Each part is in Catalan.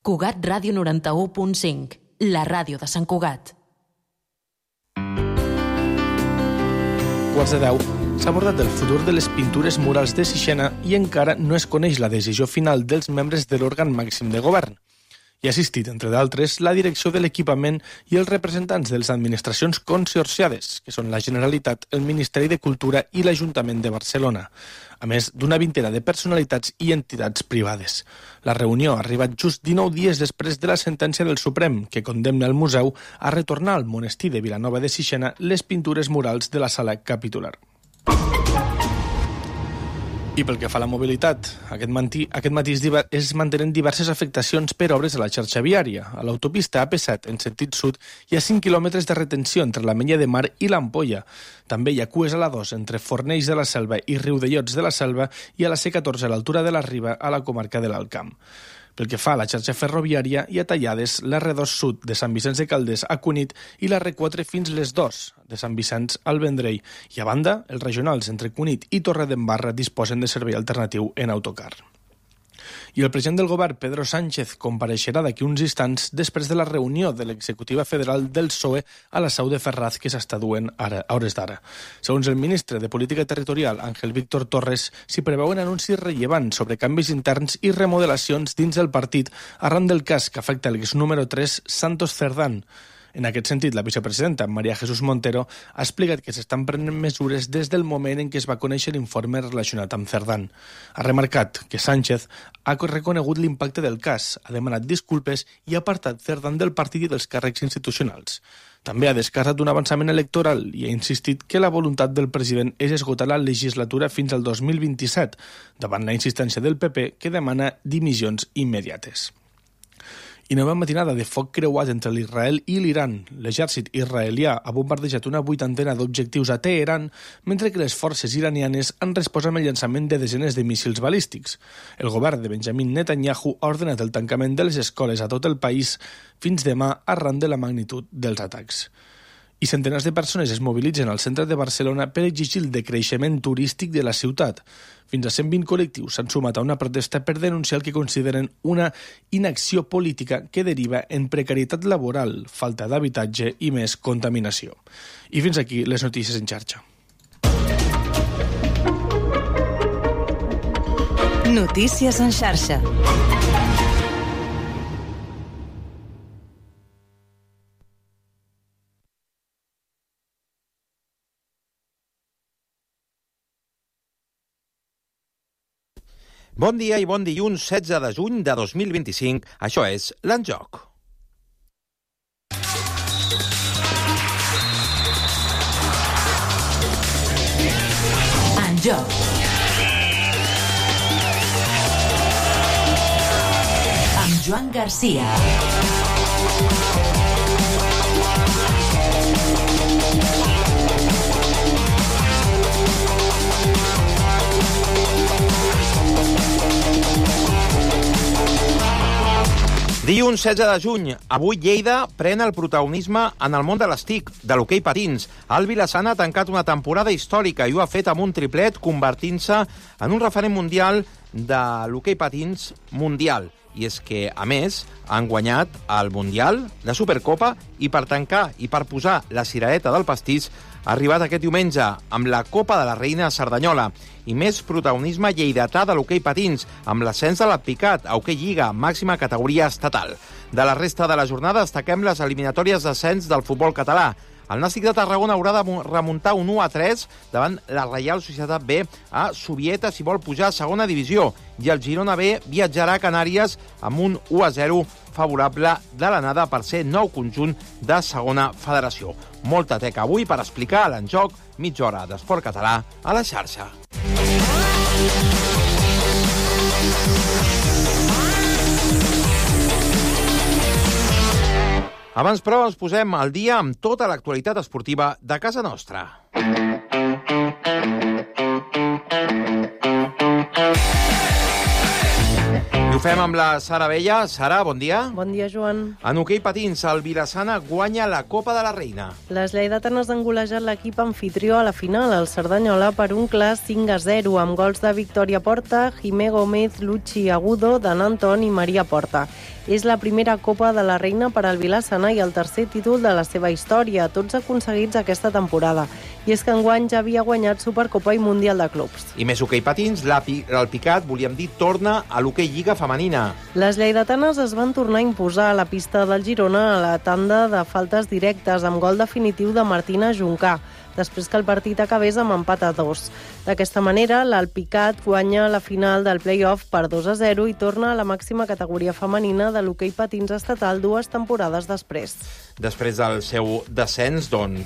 Cugat Ràdio 91.5, la ràdio de Sant Cugat. Quarts de 10. S'ha abordat el futur de les pintures murals de Sixena i encara no es coneix la decisió final dels membres de l'òrgan màxim de govern. Hi ha assistit, entre d'altres, la direcció de l'equipament i els representants de les administracions consorciades, que són la Generalitat, el Ministeri de Cultura i l'Ajuntament de Barcelona, a més d'una vintena de personalitats i entitats privades. La reunió ha arribat just 19 dies després de la sentència del Suprem, que condemna el museu a retornar al monestir de Vilanova de Sixena les pintures murals de la sala capitular. I pel que fa a la mobilitat, aquest matí es mantenen diverses afectacions per obres a la xarxa viària. A l'autopista AP7 en sentit sud hi ha 5 quilòmetres de retenció entre l'Ametlla de Mar i l'Ampolla. També hi ha cues a la 2 entre Fornells de la Selva i Riudellots de la Selva i a la C14 a l'altura de la Riba a la comarca de l'Alt Camp. Pel que fa a la xarxa ferroviària, hi ha tallades l'R2 Sud de Sant Vicenç de Calders a Cunit i la R4 fins les 2 de Sant Vicenç al Vendrell. I a banda, els regionals entre Cunit i Torredembarra disposen de servei alternatiu en autocar. I el president del govern, Pedro Sánchez, compareixerà d'aquí uns instants després de la reunió de l'executiva federal del PSOE a la seu de Ferraz que s'està duent ara, a hores d'ara. Segons el ministre de Política Territorial, Ángel Víctor Torres, s'hi preveuen anuncis rellevants sobre canvis interns i remodelacions dins del partit arran del cas que afecta l'ex número 3, Santos Cerdán. En aquest sentit, la vicepresidenta María Jesús Montero ha explicat que s'estan prenent mesures des del moment en què es va conèixer l'informe relacionat amb Cerdán. Ha remarcat que Sánchez ha reconegut l'impacte del cas, ha demanat disculpes i ha apartat Cerdán del partit i dels càrrecs institucionals. També ha descartat un avançament electoral i ha insistit que la voluntat del president és esgotar la legislatura fins al 2027, davant la insistència del PP que demana dimissions immediates. I nova matinada de foc creuat entre l'Israel i l'Iran. L'exèrcit israelià ha bombardejat una 80 d'objectius a Teheran, mentre que les forces iranianes han respost amb el llançament de desenes de míssils balístics. El govern de Benjamin Netanyahu ha ordenat el tancament de les escoles a tot el país fins demà arran de la magnitud dels atacs. I centenars de persones es mobilitzen al centre de Barcelona per exigir el decreixement turístic de la ciutat. Fins a 120 col·lectius s'han sumat a una protesta per denunciar el que consideren una inacció política que deriva en precarietat laboral, falta d'habitatge i més contaminació. I fins aquí les notícies en xarxa. Notícies en xarxa. Bon dia i bon dilluns 16 de juny de 2025. Això és l'En Joc. En Joc. Amb Joan Garcia. Dilluns 16 de juny, avui Lleida pren el protagonisme en el món de les TIC, de l'hoquei patins. El Vilassana ha tancat una temporada històrica i ho ha fet amb un triplet, convertint-se en un referent mundial de l'hoquei patins mundial. I és que, a més, han guanyat el Mundial, la Supercopa, i per tancar i per posar la cirereta del pastís ha arribat aquest diumenge amb la Copa de la Reina Cerdanyola i més protagonisme lleidatà de l'hoquei patins, amb l'ascens de l'Appicat a Hoquei Lliga, màxima categoria estatal. De la resta de la jornada destaquem les eliminatòries d'ascens del futbol català. El Nàstic de Tarragona haurà de remuntar un 1-3 davant la Reial Societat B a Zubieta si vol pujar a segona divisió, i el Girona B viatjarà a Canàries amb un 1-0 favorable de l'anada per ser nou conjunt de segona federació. Molta teca avui per explicar a l'En Joc, mitja hora d'esport català a la xarxa. Abans, però, ens posem al dia amb tota l'actualitat esportiva de casa nostra. I ho fem amb la Sara Vella. Sara, bon dia. Bon dia, Joan. En hoquei patins, el Vilassana guanya la Copa de la Reina. Les lleidatanes han golejat l'equip anfitrió a la final, el Cerdanyola, per un clar 5-0, amb gols de Victòria Porta, Jimé Gómez, Luchi Agudo, Dan Anton i Maria Porta. És la primera Copa de la Reina per al Vila-sana i el tercer títol de la seva història, tots aconseguits aquesta temporada. I és que enguany ja havia guanyat Supercopa i Mundial de Clubs. I més hoquei patins, el Picat, volíem dir, torna a l'hoquei Lliga femenina. Les lleidatanes es van tornar a imposar a la pista del Girona a la tanda de faltes directes amb gol definitiu de Martina Juncà, després que el partit acabés amb empat a 2. D'aquesta manera, l'Alpicat guanya la final del play-off per 2-0 i torna a la màxima categoria femenina de l'hoquei patins estatal 2 temporades després. Després del seu descens,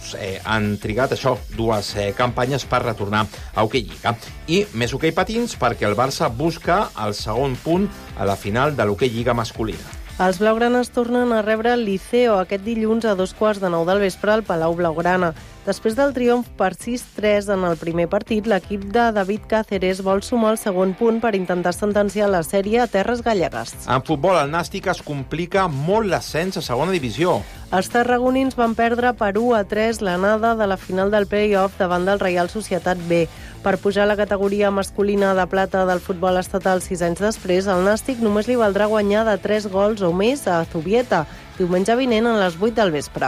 han trigat 2 campanyes per retornar a hoquei Lliga. I més hoquei patins perquè el Barça busca el segon punt a la final de l'hoquei Lliga masculina. Els blaugranes tornen a rebre el Liceo aquest dilluns a 2:15 del vespre al Palau Blaugrana. Després del triomf per 6-3 en el primer partit, l'equip de David Cáceres vol sumar el segon punt per intentar sentenciar la sèrie a terres gallegues. En futbol, el Nàstic es complica molt l'ascens a segona divisió. Els tarragonins van perdre per 1-3 l'anada de la final del play-off davant del Reial Societat B. Per pujar a la categoria masculina de plata del futbol estatal 6 anys després, el Nàstic només li valdrà guanyar de 3 gols o més a Zubieta, diumenge vinent a les 8 del vespre.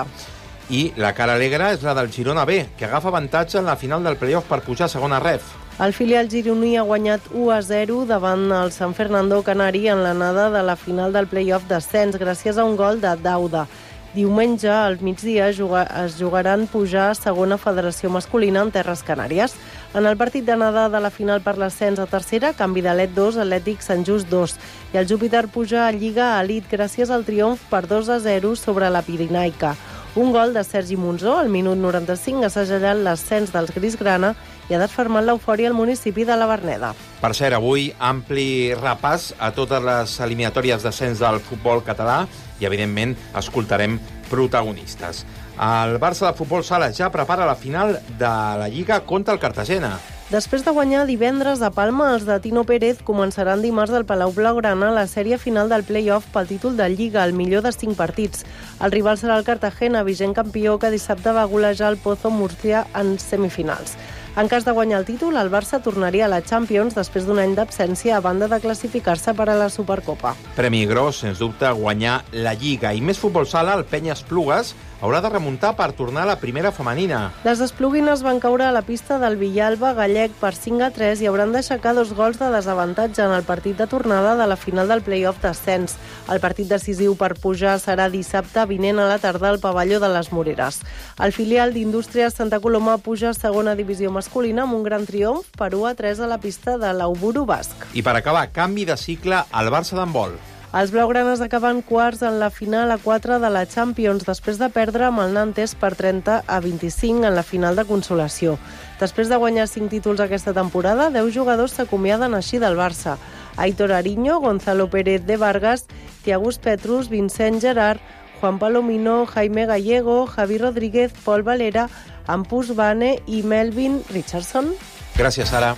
I la cara alegre és la del Girona B, que agafa avantatge en la final del play-off per pujar a segona ref. El filial gironí ha guanyat 1-0 davant el San Fernando Canari en l'anada de la final del play-off d'ascens gràcies a un gol de Dauda. Diumenge, al migdia, es jugaran pujar a segona federació masculina en Terres Canàries. En el partit d'anada de la final per l'ascens a tercera, Canvi d'Alet 2, Atlètic Sant Just 2. I el Júpiter puja a Lliga Elit gràcies al triomf per 2-0 sobre la Pirinaica. Un gol de Sergi Monzó al minut 95 ha segellat l'ascens dels Grisgrana i ha desfermat l'eufòria al municipi de la Verneda. Per cert, avui ampli repàs a totes les eliminatòries d'ascens del futbol català i, evidentment, escoltarem protagonistes. El Barça de futbol sala ja prepara la final de la Lliga contra el Cartagena. Després de guanyar divendres a Palma, els de Tino Pérez començaran dimarts al Palau Blaugrana la sèrie final del play-off pel títol de Lliga, el millor de 5 partits. El rival serà el Cartagena, vigent campió, que dissabte va golejar el Pozo Murcia en semifinals. En cas de guanyar el títol, el Barça tornaria a la Champions després d'un any d'absència a banda de classificar-se per a la Supercopa. Premi gros, sens dubte, guanyar la Lliga. I més futbol sala, el Penya Esplugues haurà de remuntar per tornar a la primera femenina. Les espluguines van caure a la pista del Villalba gallec per 5-3 i hauran d'aixecar 2 gols de desavantatge en el partit de tornada de la final del play-off d'ascens. El partit decisiu per pujar serà dissabte vinent a la tarda al pavelló de les Moreres. El filial d'Indústries Santa Coloma puja a segona divisió masculina amb un gran triomf per 1-3 a la pista de l'Auburu Basc. I per acabar, canvi de cicle al Barça d'handbol. Els blaugranes acaben quarts en la final a 4 de la Champions després de perdre amb el Nantes per 30-25 en la final de consolació. Després de guanyar 5 títols aquesta temporada, 10 jugadors s'acomiaden així del Barça. Aitor Ariño, Gonzalo Pérez de Vargas, Thiagus Petrus, Vincent Gerard, Juan Palomino, Jaime Gallego, Javi Rodríguez, Pol Valera, Ampus Bane i Melvin Richardson. Gràcies, Sara.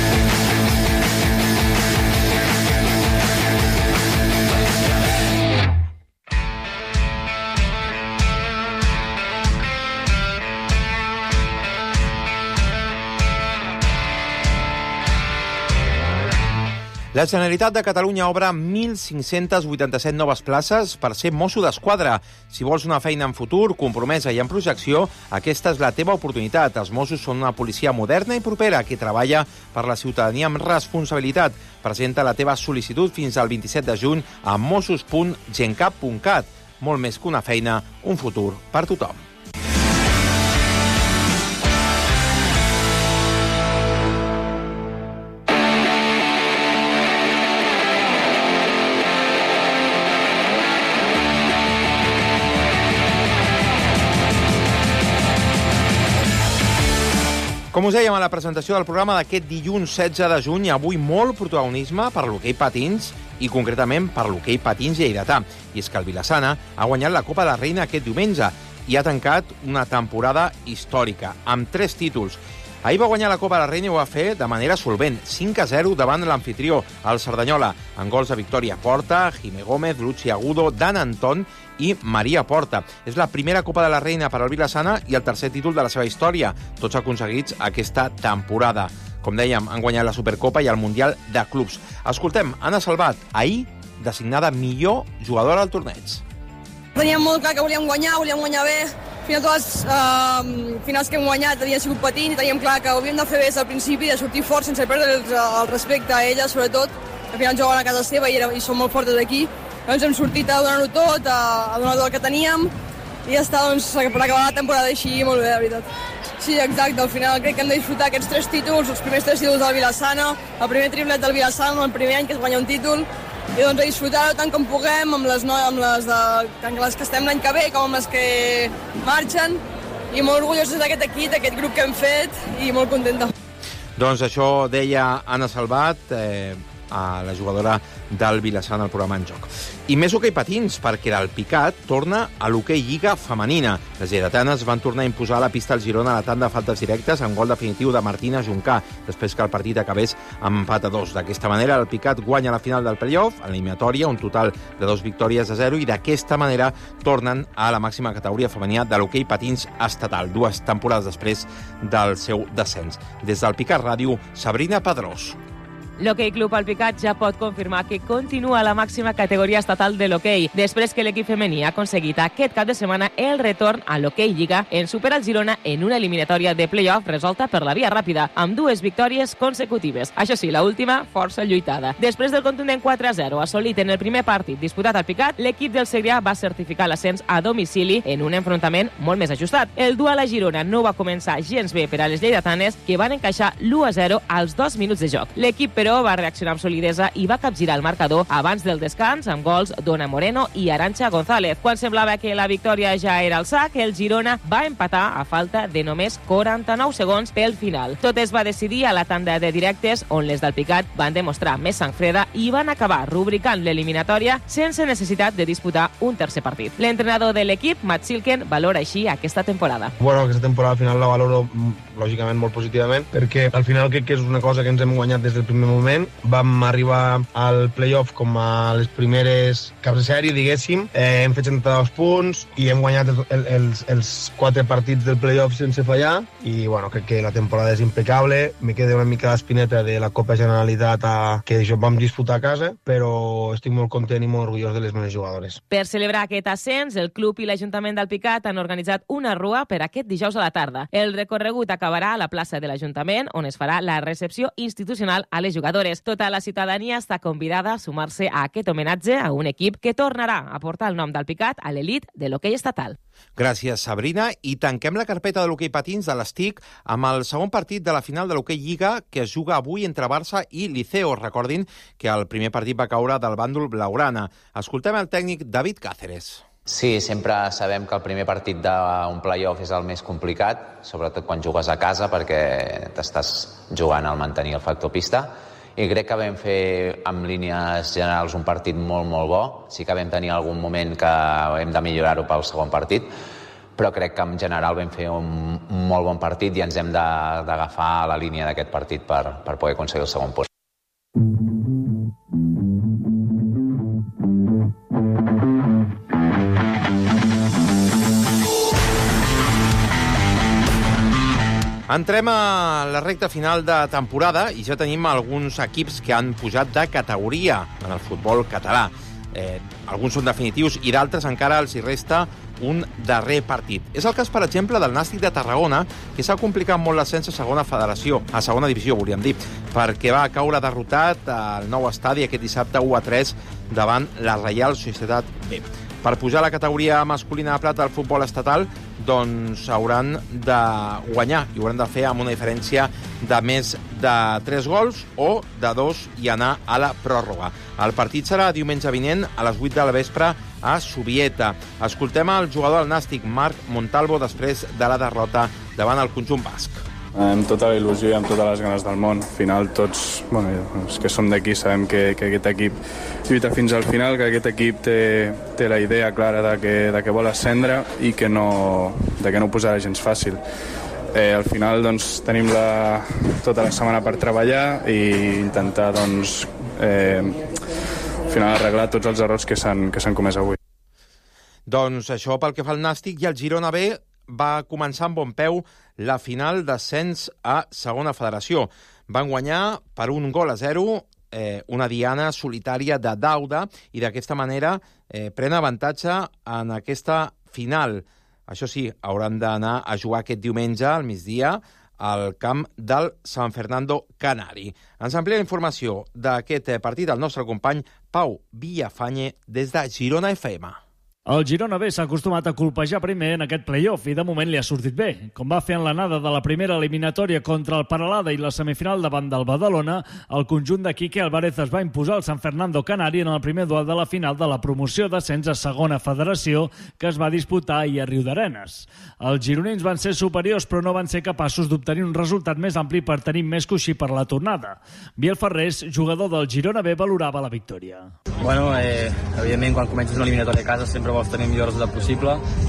La Generalitat de Catalunya obre 1.587 noves places per ser mosso d'esquadra. Si vols una feina en futur, compromesa i en projecció, aquesta és la teva oportunitat. Els Mossos són una policia moderna i propera que treballa per la ciutadania amb responsabilitat. Presenta la teva sol·licitud fins al 27 de juny a mossos.gencap.cat. Molt més que una feina, un futur per tothom. Com us dèiem a la presentació del programa d'aquest dilluns 16 de juny, avui molt protagonisme per l'hoquei patins i concretament per l'hoquei patins lleidatà. I és que el Vila-sana ha guanyat la Copa de la Reina aquest diumenge i ha tancat una temporada històrica amb 3 títols. Ahir va guanyar la Copa de la Reina i ho va fer de manera solvent, 5-0 davant l'amfitrió, el Cerdanyola, amb gols de Victòria Porta, Jimé Gómez, Luchi Agudo, Dan Anton i Maria Porta. És la primera Copa de la Reina per al Vila-sana i el tercer títol de la seva història, tots aconseguits aquesta temporada. Com dèiem, han guanyat la Supercopa i el Mundial de Clubs. Escoltem, Anna Salvat, ahir designada millor jugadora del torneig. Teníem molt clar que volíem guanyar bé. Al final, totes les finals que hem guanyat havien sigut patint i teníem clar que ho havíem de fer bé des del principi, de sortir forts sense perdre el respecte a elles, sobretot. Al final juguen a casa seva i són molt fortes aquí. Llavors hem sortit a donar-ho tot, a donar tot el que teníem i ja està, doncs, per acabar la temporada així molt bé, de veritat. Sí, exacte, al final crec que hem de disfrutar aquests 3 títols, els primers 3 títols del Vilassana, el primer triplet del Vilassana, el primer any que es guanya un títol, i doncs a disfrutar-ho tant com puguem amb les que estem l'any que ve com amb les que marxen, i molt orgullosos d'aquest equip, d'aquest grup que hem fet, i molt contenta. Doncs això deia Anna Salvat, a la jugadora del Vilassana al programa En Joc. I més hoquei patins, perquè l'Alpicat torna a l'hoquei Lliga femenina. Les lleidatanes van tornar a imposar la pista al Girona a la tanda de faltes directes amb gol definitiu de Martina Juncà, després que el partit acabés amb empat a 2. D'aquesta manera, l'Alpicat guanya la final del play-off, en l'eliminatòria, un total de 2 victòries a 0, i d'aquesta manera tornen a la màxima categoria femenina de l'hoquei patins estatal, 2 temporades després del seu descens. Des d'Alpicat Ràdio, Sabrina Pedrós. L'Hoquei Club Alpicat ja pot confirmar que continua a la màxima categoria estatal de l'hoquei, després que l'equip femení ha aconseguit aquest cap de setmana el retorn a l'Hoquei Lliga en superar el Girona en una eliminatòria de play-off resolta per la via ràpida, amb 2 victòries consecutives. Això sí, l'última força lluitada. Després del contundent 4-0 assolit en el primer partit disputat al Picat, l'equip del Segrià va certificar l'ascens a domicili en un enfrontament molt més ajustat. El duel a Girona no va començar gens bé per a les lleidatanes, que van encaixar l'1-0 als 2 minuts de joc. L'equip, però, va reaccionar amb solidesa i va capgirar el marcador abans del descans amb gols d'Ona Moreno i Arantxa González. Quan semblava que la victòria ja era al sac, el Girona va empatar a falta de només 49 segons pel final. Tot es va decidir a la tanda de directes, on les del Picat van demostrar més sang freda i van acabar rubricant l'eliminatòria sense necessitat de disputar un tercer partit. L'entrenador de l'equip, Matt Silken, valora així aquesta temporada. Bueno, aquesta temporada al final la valoro lògicament molt positivament, perquè al final crec que és una cosa que ens hem guanyat des del primer moment. Vam arribar al play-off com a les primeres caps de sèrie, diguéssim. Hem fet 72 punts i hem guanyat els 4 partits del play-off sense fallar, i bueno, crec que la temporada és impecable. Me queda una mica l'espineta de la Copa Generalitat que això vam disputar a casa, però estic molt content i molt orgullós de les meves jugadores. Per celebrar aquest ascens, el club i l'Ajuntament d'Alpicat han organitzat una rua per aquest dijous a la tarda. El recorregut acabarà a la plaça de l'Ajuntament, on es farà la recepció institucional a les jugadores. Tota la ciutadania està convidada a sumar-se a aquest homenatge a un equip que tornarà a portar el nom d'Alpicat a l'elit de l'hoquei estatal. Gràcies, Sabrina. I tanquem la carpeta de l'hoquei patins de l'Estic amb el segon partit de la final de l'hoquei Lliga, que es juga avui entre Barça i Liceo. Recordin que el primer partit va caure del bàndol blaugrana. Escoltem el tècnic David Cáceres. Sí, sempre sabem que el primer partit d'un play-off és el més complicat, sobretot quan jugues a casa, perquè t'estàs jugant al mantenir el factor pista. I crec que vam fer, amb línies generals, un partit molt, molt bo. Sí que vam tenir algun moment que hem de millorar-ho pel segon partit, però crec que en general vam fer un molt bon partit i ens hem d'agafar la línia d'aquest partit per poder aconseguir el segon punt. Entrem a la recta final de temporada i ja tenim alguns equips que han pujat de categoria en el futbol català. Alguns són definitius i d'altres encara els hi resta un darrer partit. És el cas, per exemple, del Nàstic de Tarragona, que s'ha complicat molt l'ascens a segona divisió, volíem dir, perquè va caure derrotat al nou estadi aquest dissabte 1-3 davant la Reial Societat B. Per pujar a la categoria masculina de plata del futbol estatal, doncs hauran de guanyar i ho hauran de fer amb una diferència de més de 3 gols o de 2 i anar a la pròrroga. El partit serà diumenge vinent a les 8 de la vespre a Zubieta. Escoltem el jugador del Nàstic, Marc Montalvo, després de la derrota davant el conjunt basc. Amb tota la il·lusió i amb totes les ganes del món. Al final tots, els que som d'aquí sabem que aquest equip lluita fins al final, que aquest equip té la idea clara de que vol ascendre i que no ho posarà gens fàcil. Al final doncs, tenim tota la setmana per treballar i intentar al final arreglar tots els errors que s'han comès avui. Doncs això pel que fa al Nàstic, i el Girona B va començar amb bon peu la final d'ascens a segona federació. Van guanyar per 1-0 una diana solitària de Dauda i d'aquesta manera pren avantatge en aquesta final. Això sí, hauran d'anar a jugar aquest diumenge al migdia al camp del San Fernando Canari. Ens amplia la informació d'aquest partit el nostre company Pau Villafañe des de Girona FM. El Girona B s'ha acostumat a colpejar primer en aquest play-off i de moment li ha sortit bé. Com va fer en l'anada de la primera eliminatòria contra el Peralada i la semifinal davant del Badalona, el conjunt de Quique Álvarez es va imposar al San Fernando Canari en el primer duel de la final de la promoció d'ascens a segona federació que es va disputar ahir a Riudarenes. Els gironins van ser superiors però no van ser capaços d'obtenir un resultat més ampli per tenir més coixí per la tornada. Biel Ferrés, jugador del Girona B, valorava la victòria. Bueno, evidentment quan comences una eliminatòria a casa sempre vols tenir el millor resultat possible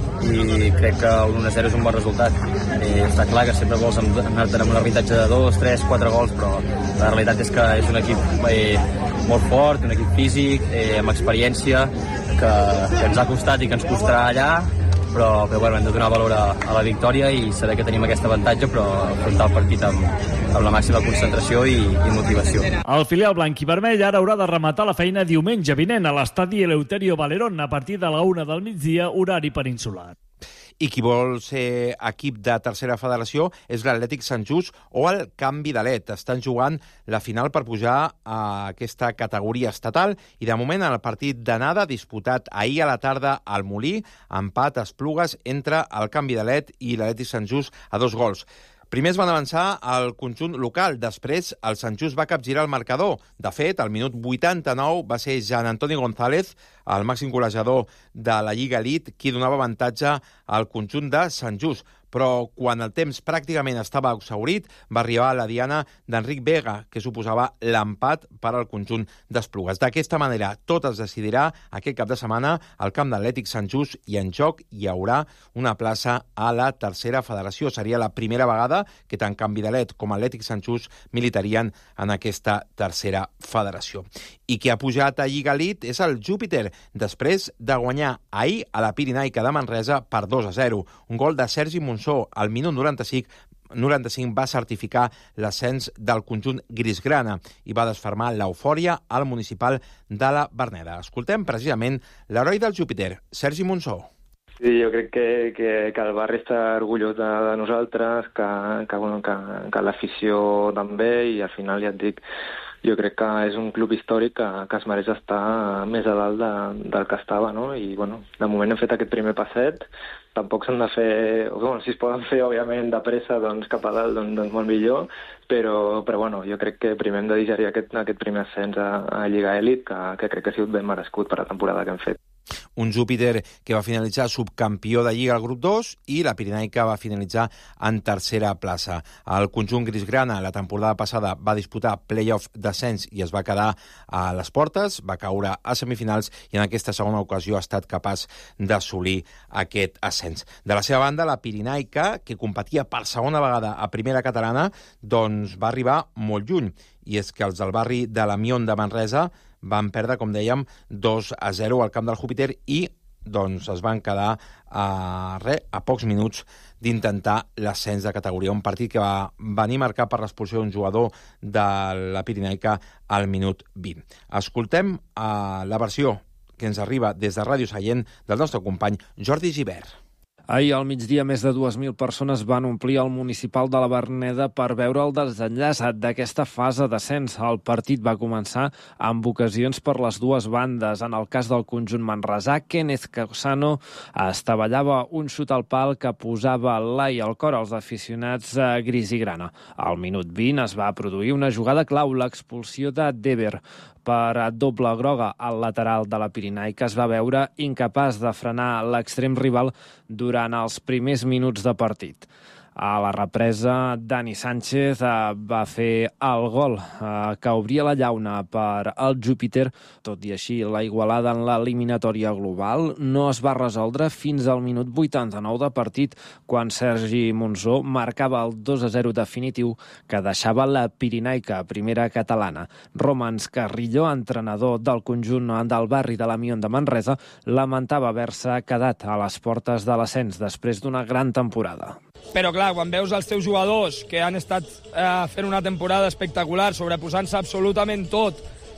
i crec que el 1-0 és un bon resultat. Està clar que sempre vols anar-te'n amb un avantatge de 2, 3, 4 gols, però la realitat és que és un equip molt fort, un equip físic, amb experiència, que ens ha costat i que ens costarà allà, però bueno, hem de donar valor a la victòria i saber que tenim aquest avantatge, però afrontar el partit amb la màxima concentració i motivació. El filial blanc i vermell ara haurà de rematar la feina diumenge vinent a l'estadi Eleuterio Valerón a partir de la 1 del migdia, horari peninsular. I qui vol ser equip de tercera federació és l'Atlètic Sant Just o el Can Vidalet. Estan jugant la final per pujar a aquesta categoria estatal i de moment en el partit d'anada disputat ahir a la tarda al Molí, empat a Esplugues entre el Can Vidalet i l'Atlètic Sant Just a 2 gols. Primer es van avançar al conjunt local, després el Sant Just va capgirar el marcador. De fet, al minut 89 va ser Jean Antoni González, el màxim golejador de la Lliga Elite, qui donava avantatge al conjunt de Sant Just. Però quan el temps pràcticament estava exhaurit, va arribar la diana d'Enric Vega, que suposava l'empat per al conjunt d'Esplugues. D'aquesta manera, tot es decidirà aquest cap de setmana al camp d'Atlètic Sant Just i en joc hi haurà una plaça a la tercera federació. Seria la primera vegada que tant Can Vidalet com Atlètic Sant Just militarien en aquesta tercera federació. I qui ha pujat a Lliga Elite és el Júpiter, després de guanyar ahir a la Pirinaica de Manresa per 2-0. Un gol de Sergi Monsó al minut 95 va certificar l'ascens del conjunt grisgrana i va desfermar l'eufòria al municipal de la Verneda. Escoltem precisament l'heroi del Júpiter, Sergi Monsó. Sí, jo crec que el barri està orgullós de nosaltres, que l'afició també, i al final ja et dic, jo crec que és un club històric que es mereix estar més a dalt del que estava, no? I, bueno, de moment hem fet aquest primer passet, tampoc s'han de fer... Bueno, si es poden fer, òbviament, de pressa, doncs cap a dalt, doncs molt millor, però bueno, jo crec que primer hem de digerir aquest primer ascens a Lliga Elite, que crec que ha sigut ben merescut per la temporada que hem fet. Un Júpiter que va finalitzar subcampió de Lliga al grup 2 i la Pirinaica va finalitzar en tercera plaça. El conjunt grisgrana la temporada passada va disputar play-off d'ascens i es va quedar a les portes, va caure a semifinals i en aquesta segona ocasió ha estat capaç d'assolir aquest ascens. De la seva banda, la Pirinaica, que competia per segona vegada a primera catalana, doncs va arribar molt lluny. I és que els del barri de la Mion de Manresa van perdre, com dèiem, 2-0 al camp del Júpiter i doncs es van quedar a pocs minuts d'intentar l'ascens de categoria. Un partit que va venir marcat per l'expulsió d'un jugador de la Pirinaica al minut 20. Escoltem la versió que ens arriba des de Ràdio Sallent del nostre company Jordi Gibert. Ahir al migdia més de 2.000 persones van omplir el municipal de la Verneda per veure el desenllaç d'aquesta fase d'ascens. El partit va començar amb ocasions per les dues bandes. En el cas del conjunt manresà, Kenneth Causano estavellava un xut al pal que posava l'ai al cor als aficionats gris i grana. Al minut 20 es va produir una jugada clau, l'expulsió de Dever per doble groga al lateral de la Pirinaica. Es va veure incapaç de frenar l'extrem rival durant els primers minuts de partit. A la represa, Dani Sánchez va fer el gol que obria la llauna per al Júpiter. Tot i així, la igualada en l'eliminatòria global no es va resoldre fins al minut 89 de partit, quan Sergi Monsó marcava el 2-0 definitiu que deixava la Pirinaica, primera catalana. Romans Carrillo, entrenador del conjunt del barri de la Mion de Manresa, lamentava haver-se quedat a les portes de l'ascens després d'una gran temporada. Però clar, quan veus els teus jugadors que han estat fent una temporada espectacular, sobreposant-se absolutament tot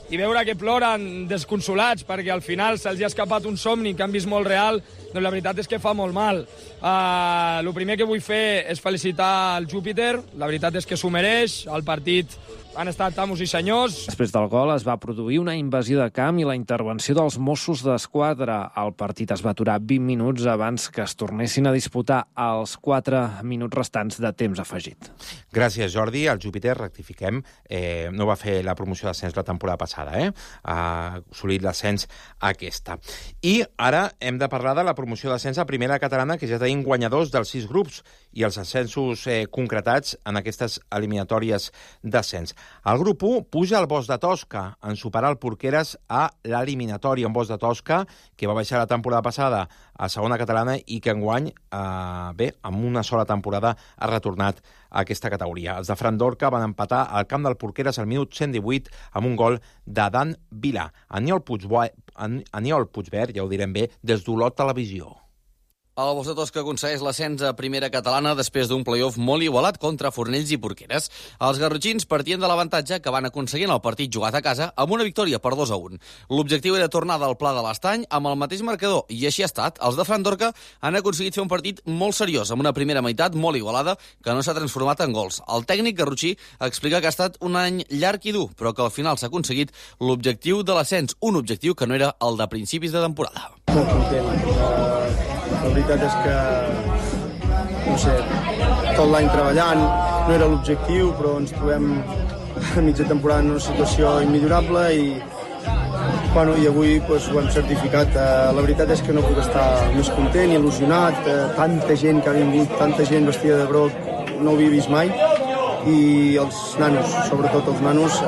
i veure que ploren desconsolats perquè al final se'ls ha escapat un somni que han vist molt real, doncs la veritat és que fa molt mal. El primer que vull fer és felicitar el Júpiter, la veritat és que s'ho mereix, el partit han estat amos i senyors. Després del gol es va produir una invasió de camp i la intervenció dels Mossos d'Esquadra. El partit es va aturar 20 minuts abans que es tornessin a disputar els 4 minuts restants de temps afegit. Gràcies, Jordi. El Júpiter, rectifiquem, no va fer la promoció d'ascens la temporada passada, ha assolit l'ascens aquesta. I ara hem de parlar de la promoció d'ascens a primera catalana, que ja tenim guanyadors dels 6 grups i els ascensos concretats en aquestes eliminatòries d'ascens. El grup 1 puja al Bosch de Tosca en superar el Porqueres a l'eliminatòria. Un Bosch de Tosca que va baixar la temporada passada a segona catalana i que enguany, amb una sola temporada, ha retornat a aquesta categoria. Els de Fran Dorca van empatar al camp del Porqueres al minut 118 amb un gol de Dan Vilà. Aniol Puigverd, ja ho direm bé, des d'Olot Televisió. El Bosch de Tosca aconsegueix l'ascens a primera catalana després d'un play-off molt igualat contra Fornells i Porqueres. Els garrotxins partien de l'avantatge que van aconseguir en el partit jugat a casa amb una victòria per 2-1. L'objectiu era tornar del Pla de l'Estany amb el mateix marcador, i així ha estat. Els de Fran Dorca han aconseguit fer un partit molt seriós, amb una primera meitat molt igualada que no s'ha transformat en gols. El tècnic garrotxí explica que ha estat un any llarg i dur, però que al final s'ha aconseguit l'objectiu de l'ascens, un objectiu que no era el de principis de temporada. Molt content. La veritat és que, no sé, tot l'any treballant, no era l'objectiu, però ens trobem a mitja temporada en una situació immillorable i avui ho hem certificat. La veritat és que no puc estar més content i il·lusionat. Tanta gent que ha vingut, tanta gent vestida de groc, no ho havia vist mai. I els nanos, sobretot els nanos,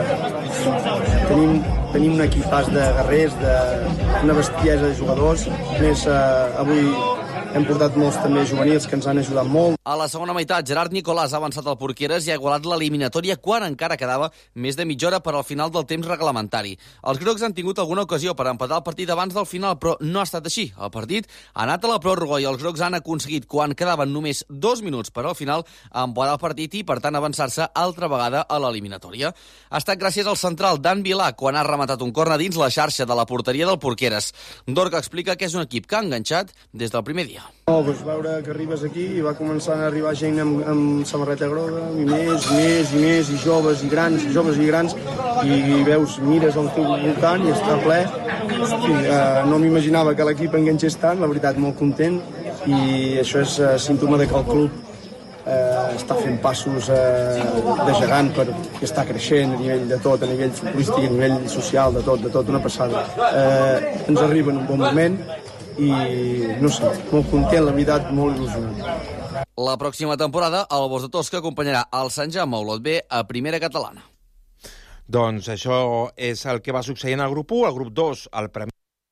tenim un equipàs de guerrers, una bestiesa de jugadors. Més avui hem portat molts també juvenils que ens han ajudat molt. A la segona meitat, Gerard Nicolàs ha avançat al Porqueres i ha igualat l'eliminatòria quan encara quedava més de mitja hora per al final del temps reglamentari. Els grocs han tingut alguna ocasió per empatar el partit abans del final, però no ha estat així. El partit ha anat a la pròrroga i els grocs han aconseguit, quan quedaven només 2 minuts per al final, empatar el partit i, per tant, avançar-se altra vegada a l'eliminatòria. Ha estat gràcies al central Dan Vilà, quan ha rematat un corna dins la xarxa de la porteria del Porqueres. Dorca explica que és un equip que ha enganxat des del primer dia. Doncs veure que arribes aquí i va començar a arribar gent amb samarreta groga i més, i joves i grans, i veus, mires al teu voltant i està ple. No m'imaginava que l'equip enganxés tant, la veritat, molt content, i això és símptoma de que el club està fent passos de gegant perquè està creixent a nivell de tot, a nivell futbolístic, a nivell social, de tot, una passada. Ens arriba en un bon moment i, no sé, molt content, la veritat, molt il·lusionat. La pròxima temporada, el Bosch de Tosca acompanyarà el Sant Jaume Olot B a primera catalana. Doncs això és el que va succeir en el grup 1. El grup 2, el premi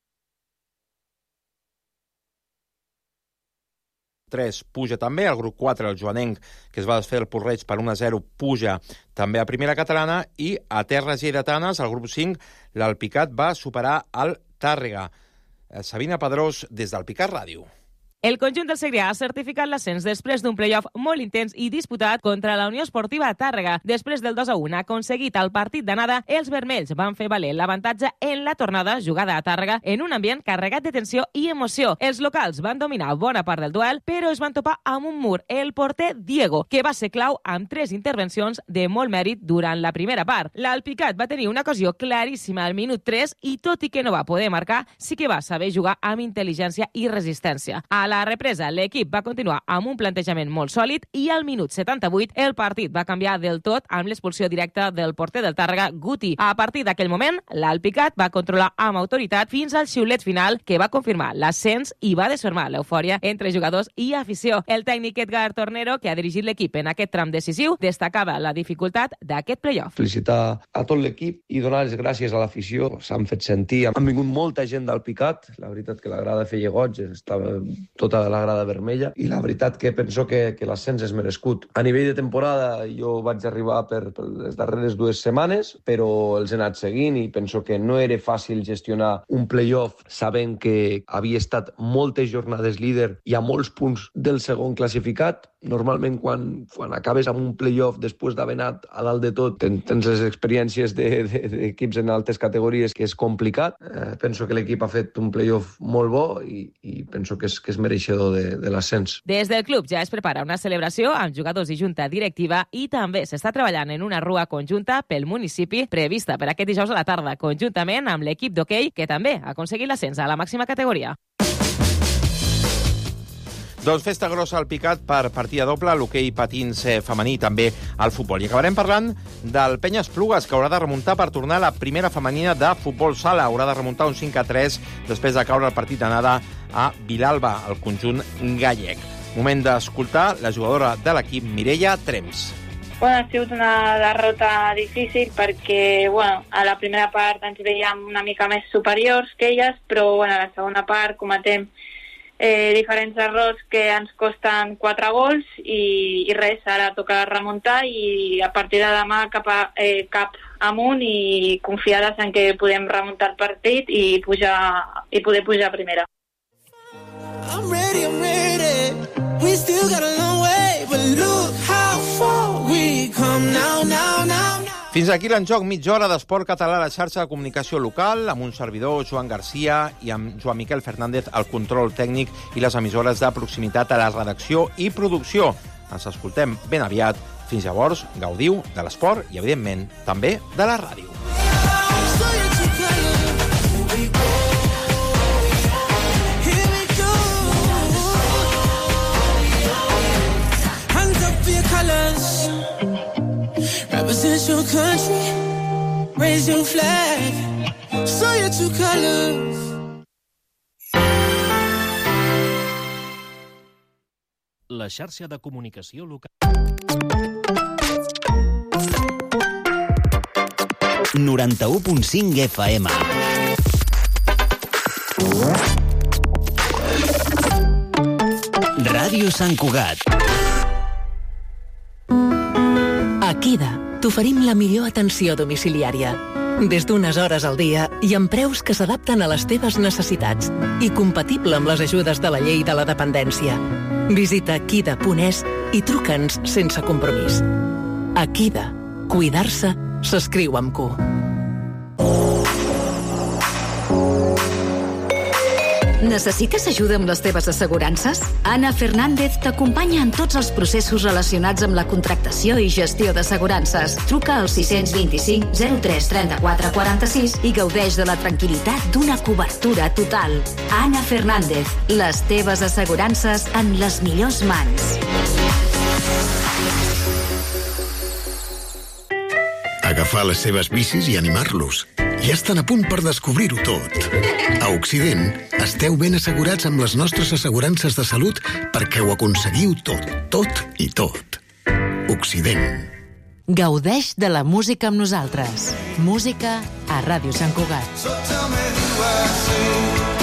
3 puja també, el grup 4, el joanenc, que es va desfer el Porreig per 1-0, puja també a primera catalana, i a Terres Lleidatanes, el grup 5, l'Alpicat va superar el Tàrrega. Sabina Pedrós, des del Picat Ràdio. El conjunt del Segrià ha certificat l'ascens després d'un play-off molt intens i disputat contra la Unió Esportiva Tàrrega. Després del 2-1 aconseguit al partit d'anada, els vermells van fer valer l'avantatge en la tornada jugada a Tàrrega en un ambient carregat de tensió i emoció. Els locals van dominar bona part del duel, però es van topar amb un mur, el porter Diego, que va ser clau amb 3 intervencions de molt mèrit durant la primera part. L'Alpicat va tenir una ocasió claríssima al minut 3 i, tot i que no va poder marcar, sí que va saber jugar amb intel·ligència i resistència. A la represa, l'equip va continuar amb un plantejament molt sòlid i al minut 78 el partit va canviar del tot amb l'expulsió directa del porter del Tàrrega, Guti. A partir d'aquell moment, l'Alpicat va controlar amb autoritat fins al xiulet final, que va confirmar l'ascens i va desfermar l'eufòria entre jugadors i afició. El tècnic Edgar Tornero, que ha dirigit l'equip en aquest tram decisiu, destacava la dificultat d'aquest play-off. Felicitar a tot l'equip i donar les gràcies a l'afició. S'han fet sentir. Han vingut molta gent d'Alpicat. La veritat que la grada feia goig, estava tota la grada vermella, i la veritat que penso que l'ascens és merescut. A nivell de temporada jo vaig arribar per les darreres 2 setmanes, però els he anat seguint i penso que no era fàcil gestionar un play-off sabent que havia estat moltes jornades líder i a molts punts del segon classificat. Normalment quan acabes amb un play-off després d'haver anat a dalt de tot, tens les experiències d'equips en altes categories que és complicat. Penso que l'equip ha fet un play-off molt bo i penso que és mereixedor de l'ascens. Des del club ja es prepara una celebració amb jugadors i junta directiva i també s'està treballant en una rua conjunta pel municipi prevista per aquest dijous a la tarda, conjuntament amb l'equip d'hoquei que també ha aconseguit l'ascens a la màxima categoria. Doncs festa grossa al Picat per partida doble, l'hoquei patins femení, també al futbol. I acabarem parlant del Penyes-Plugues, que haurà de remuntar per tornar a la primera femenina de futbol sala. Haurà de remuntar un 5-3 després de caure el partit d'anada a Vilalba, el conjunt gallec. Moment d'escoltar la jugadora de l'equip, Mireia Trems. Ha sigut una derrota difícil perquè a la primera part ens veiem una mica més superiors que elles, però a la segona part cometem diferents errors que ens costen 4 gols i res, ara toca remuntar i a partir de demà cap amunt i confiades en que podem remuntar el partit i poder pujar a primera. I'm ready, we still got a long way, but look how far we come now. Fins aquí l'enjoc, mitja hora d'esport català a la xarxa de comunicació local, amb un servidor, Joan Garcia, i amb Joan Miquel Fernández, al control tècnic i les emissores de proximitat a la redacció i producció. Ens escoltem ben aviat. Fins llavors, gaudiu de l'esport i, evidentment, també de la ràdio. Represent your country, raise your flag, show your true colors. La xarxa de comunicació local. 91.5 FM. Ràdio Sant Cugat. A Kida t'oferim la millor atenció domiciliària. Des d'unes hores al dia i amb preus que s'adapten a les teves necessitats i compatible amb les ajudes de la llei de la dependència. Visita kida.es i truca'ns sense compromís. A Kida, cuidar-se s'escriu amb Q. Necessites ajuda amb les teves assegurances? Ana Fernández t'acompanya en tots els processos relacionats amb la contractació i gestió d'assegurances. Truca al 625 03 34 46 i gaudeix de la tranquil·litat d'una cobertura total. Ana Fernández, les teves assegurances en les millors mans. Agafar les seves bicis i animar-los. Ja estan a punt per descobrir-ho tot. A Occident, esteu ben assegurats amb les nostres assegurances de salut perquè ho aconseguiu tot i tot. Occident. Gaudeix de la música amb nosaltres. Música a Ràdio Sant Cugat. So tell me who I see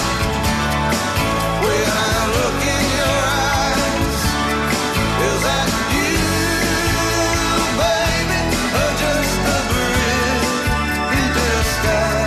when I look in your eyes. Is that you, baby, or just a bridge in disguise?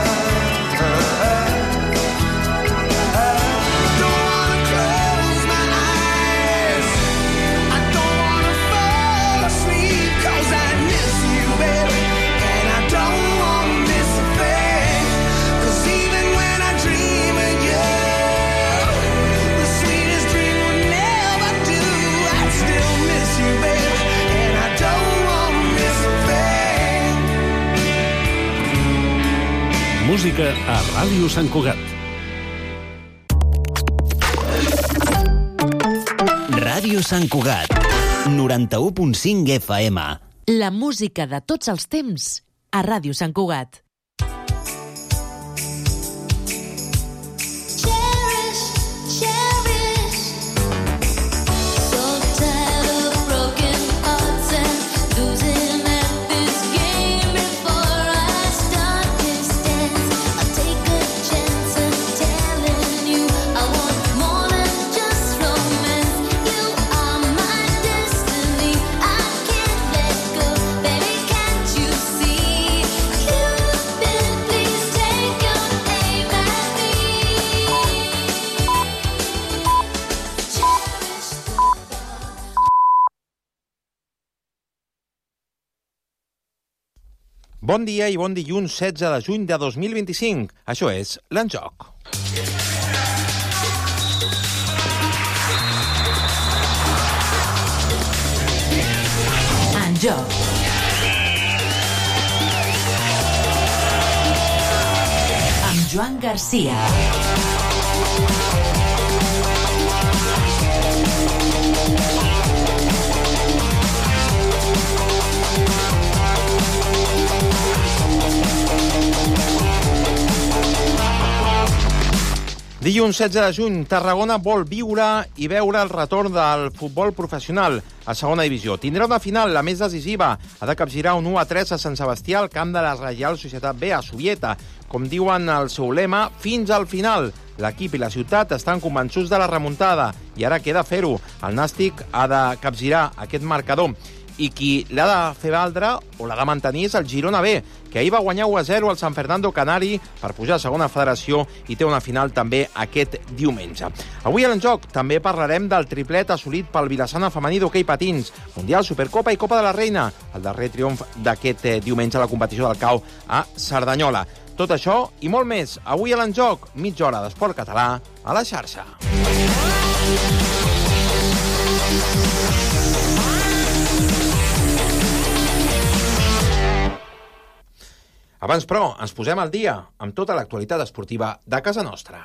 Música a Ràdio Sant Cugat. Ràdio Sant Cugat, 91.5 FM. La música de tots els temps a Ràdio Sant Cugat. Just Bon dia i bon dilluns 16 de juny de 2025. Això és l'En Joc. En Joc. Amb Joan Garcia. Dilluns 16 de juny, Tarragona vol viure i veure el retorn del futbol professional a segona divisió. Tindrà una final, la més decisiva. Ha de capgirar un 1-3 a Sant Sebastià, al camp de la Reial Societat B, a Zubieta. Com diuen el seu lema, fins al final. L'equip i la ciutat estan convençuts de la remuntada i ara queda fer-ho. El Nàstic ha de capgirar aquest marcador. I qui l'ha de fer valdre o l'ha de mantenir és el Girona B, que ahir va guanyar 1-0 al San Fernando Canari per pujar a segona federació i té una final també aquest diumenge. Avui a l'Enjoc també parlarem del triplet assolit pel Vilassana femení d'hoquei patins, Mundial, Supercopa i Copa de la Reina, el darrer triomf d'aquest diumenge a la competició del CAO a Cerdanyola. Tot això i molt més, avui a l'Enjoc, mitja hora d'esport català a la xarxa. Abans, però, ens posem al dia amb tota l'actualitat esportiva de casa nostra.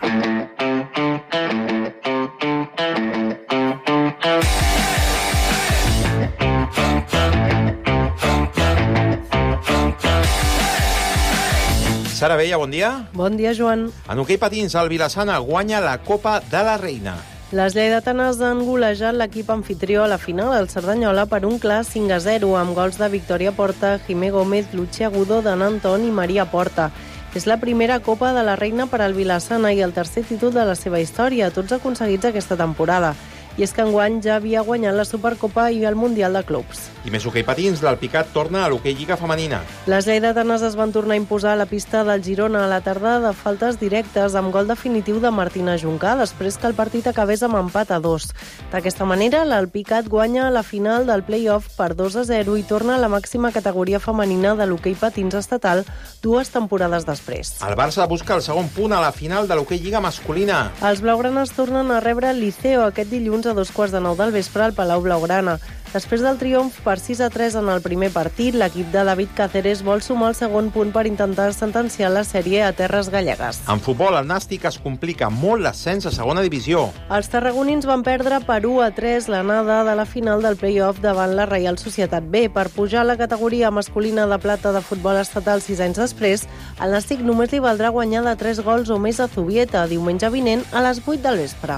Sara Bella, bon dia. Bon dia, Joan. En hoquei patins, el Vilassana guanya la Copa de la Reina. Les lleidatanes han golejat l'equip anfitrió a la final al Cerdanyola per un clar 5-0 amb gols de Victòria Porta, Jimé Gómez, Luchi Agudo, Dan Anton i Maria Porta. És la primera Copa de la Reina per al Vilassana i el tercer títol de la seva història, tots aconseguits aquesta temporada. I és que enguany ja havia guanyat la Supercopa i el Mundial de Clubs. I més hoquei patins, l'Alpicat torna a l'hoquei Lliga femenina. Les lleidatanes es van tornar a imposar a la pista del Girona a la tarda de faltes directes amb gol definitiu de Martina Juncà, després que el partit acabés amb empat a 2. D'aquesta manera, l'Alpicat guanya la final del play-off per 2-0 i torna a la màxima categoria femenina de l'hoquei patins estatal 2 temporades després. El Barça busca el segon punt a la final de l'hoquei Lliga masculina. Els blaugranes tornen a rebre el Liceo aquest dilluns a 2:15 del vespre al Palau Blaugrana. Després del triomf per 6-3 en el primer partit, l'equip de David Cáceres vol sumar el segon punt per intentar sentenciar la sèrie a terres gallegues. En futbol, el Nàstic es complica molt l'ascens a segona divisió. Els tarragonins van perdre per 1-3 l'anada de la final del play-off davant la Reial Societat B. Per pujar a la categoria masculina de plata de futbol estatal 6 anys després, el Nàstic només li valdrà guanyar de 3 gols o més a Zubieta diumenge vinent a les 8 del vespre.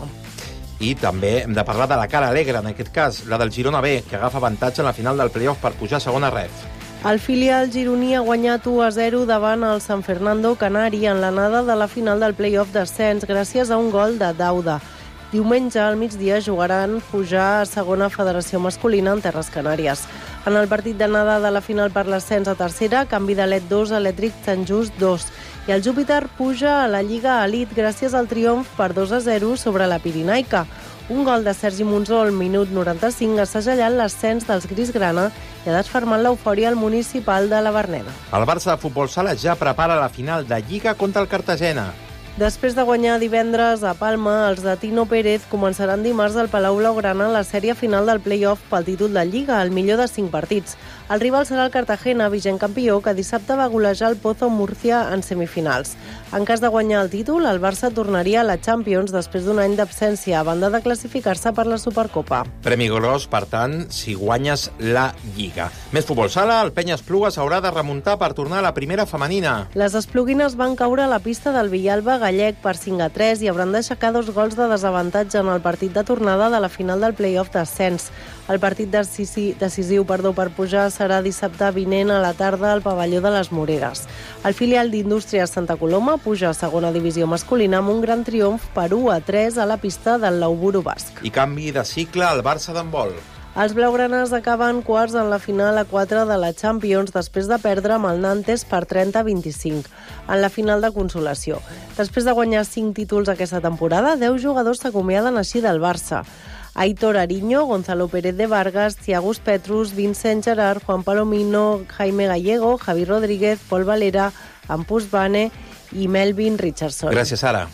I també hem de parlar de la cara alegre, en aquest cas, la del Girona B, que agafa avantatge en la final del play-off per pujar a segona ref. El filial gironí ha guanyat 1-0 davant el San Fernando Canari en l'anada de la final del play-off d'ascens gràcies a un gol de Dauda. Diumenge al migdia jugaran pujar a segona federació masculina en Terres Canàries. En el partit d'anada de la final per l'ascens a tercera, canvi de LED 2 a Elèctric Sant Just 2. I el Júpiter puja a la Lliga Elite gràcies al triomf per 2-0 sobre la Pirinaica. Un gol de Sergi Monzó al minut 95 ha segellat l'ascens dels Grisgrana i ha desfermat l'eufòria al municipal de la Verneda. El Barça de futbol sala ja prepara la final de Lliga contra el Cartagena. Després de guanyar divendres a Palma, els de Tino Pérez començaran dimarts al Palau Blaugrana la sèrie final del play-off pel títol de Lliga, el millor de 5 partits. El rival serà el Cartagena, vigent campió, que dissabte va golejar el Pozo Murcia en semifinals. En cas de guanyar el títol, el Barça tornaria a la Champions després d'un any d'absència, a banda de classificar-se per la Supercopa. Premi gros, per tant, si guanyes la Lliga. Més futbol sala, el Penya Esplugues haurà de remuntar per tornar a la primera femenina. Les espluguines van caure a la pista del Villalba Gallec per 5-3 i hauran d'aixecar 2 gols de desavantatge en el partit de tornada de la final del play-off d'ascens. El partit decisiu per pujar serà dissabte vinent a la tarda al pavelló de les Moreres. El filial d'Indústries Santa Coloma puja a segona divisió masculina amb un gran triomf per 1-3 a la pista del Lauburu Basc. I canvi de cicle al Barça d'handbol. Els blaugranes acaben quarts en la final a 4 de la Champions després de perdre amb el Nantes per 30-25 en la final de consolació. Després de guanyar 5 títols aquesta temporada, 10 jugadors s'acomiaden així del Barça. Aitor Ariño, Gonzalo Pérez de Vargas, Thiago Petrus, Vincent Gerard, Juan Palomino, Jaime Gallego, Javi Rodríguez, Pol Valera, Ampus Bane i Melvin Richardson. Gràcies, Sara.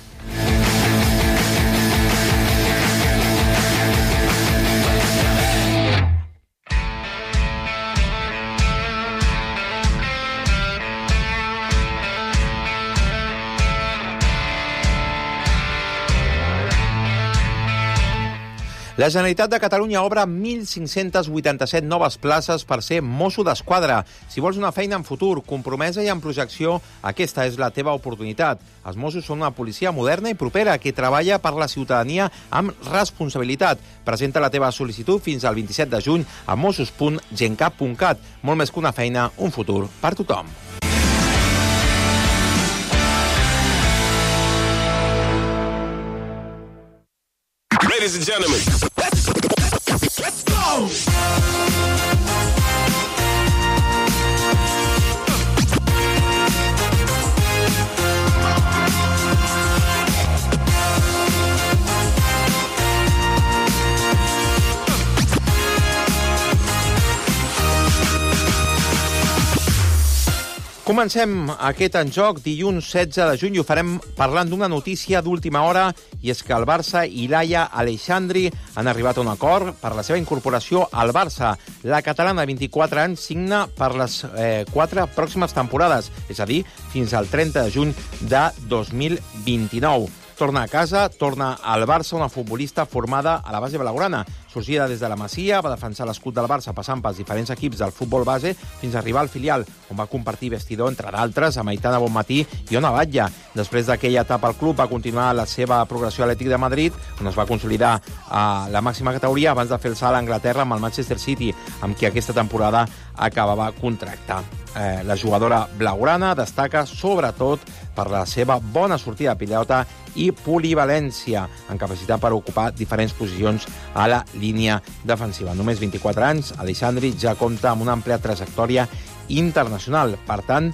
La Generalitat de Catalunya obre 1.587 noves places per ser mosso d'esquadra. Si vols una feina en futur, compromesa i en projecció, aquesta és la teva oportunitat. Els Mossos són una policia moderna i propera que treballa per la ciutadania amb responsabilitat. Presenta la teva sol·licitud fins al 27 de juny a mossos.gencat.cat. Molt més que una feina, un futur per tothom. Ladies and gentlemen, let's go! Comencem aquest en joc dilluns 16 de juny i ho farem parlant d'una notícia d'última hora, i és que el Barça i Laia Aleixandri han arribat a un acord per la seva incorporació al Barça. La catalana de 24 anys signa per les 4 pròximes temporades, és a dir, fins al 30 de juny de 2029. Torna a casa, torna al Barça, una futbolista formada a la base blaugrana. Sorgida des de la Masia, va defensar l'escut del Barça passant pels diferents equips del futbol base fins a arribar al filial, on va compartir vestidor, entre d'altres, amb Aitana Bonmatí i Ona Batlle. Després d'aquella etapa al club va continuar la seva progressió a l'Atlètic de Madrid, on es va consolidar a la màxima categoria abans de fer el salt a Anglaterra amb el Manchester City, amb qui aquesta temporada acabava contracte. La jugadora blaugrana destaca sobretot per la seva bona sortida de pilota i polivalència, en capacitat per ocupar diferents posicions a la línia defensiva. Només 24 anys, Aleixandri ja compta amb una àmplia trajectòria internacional. Per tant,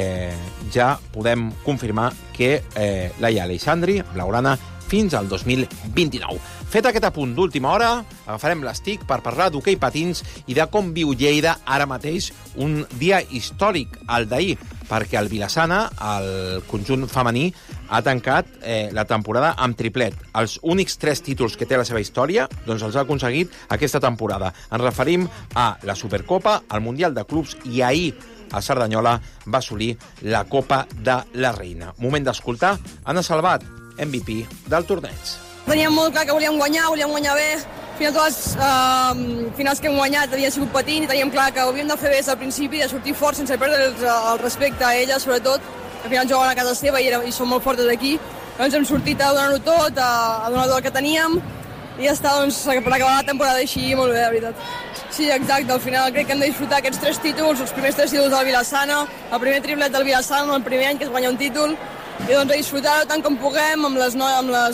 ja podem confirmar que Laia Aleixandri, blaugrana, fins al 2029. Fet aquest apunt d'última hora, agafarem l'estic per parlar d'hoquei patins i de com viu Lleida ara mateix un dia històric, el d'ahir, perquè el Vilassana, el conjunt femení, ha tancat la temporada amb triplet. Els únics 3 títols que té la seva història doncs els ha aconseguit aquesta temporada. Ens referim a la Supercopa, al Mundial de Clubs i ahir a Cerdanyola va assolir la Copa de la Reina. Moment d'escoltar Anna Salvat, MVP del torneig. Teníem molt clar que volíem guanyar bé. Al final, totes les finals que hem guanyat havien sigut patint i teníem clar que ho havíem de fer bé des del principi, de sortir fort sense perdre el respecte a elles, sobretot. Al final juguen a casa seva i són molt fortes aquí. Llavors hem sortit a donar-ho tot, a donar tot el que teníem i ja està, doncs, per acabar la temporada així molt bé, de veritat. Sí, exacte, al final crec que hem de disfrutar aquests 3 títols, els primers 3 títols del Vilassana, el primer triplet del Vilassana, el primer any que es guanya un títol, i doncs a disfrutar-ho tant com puguem amb les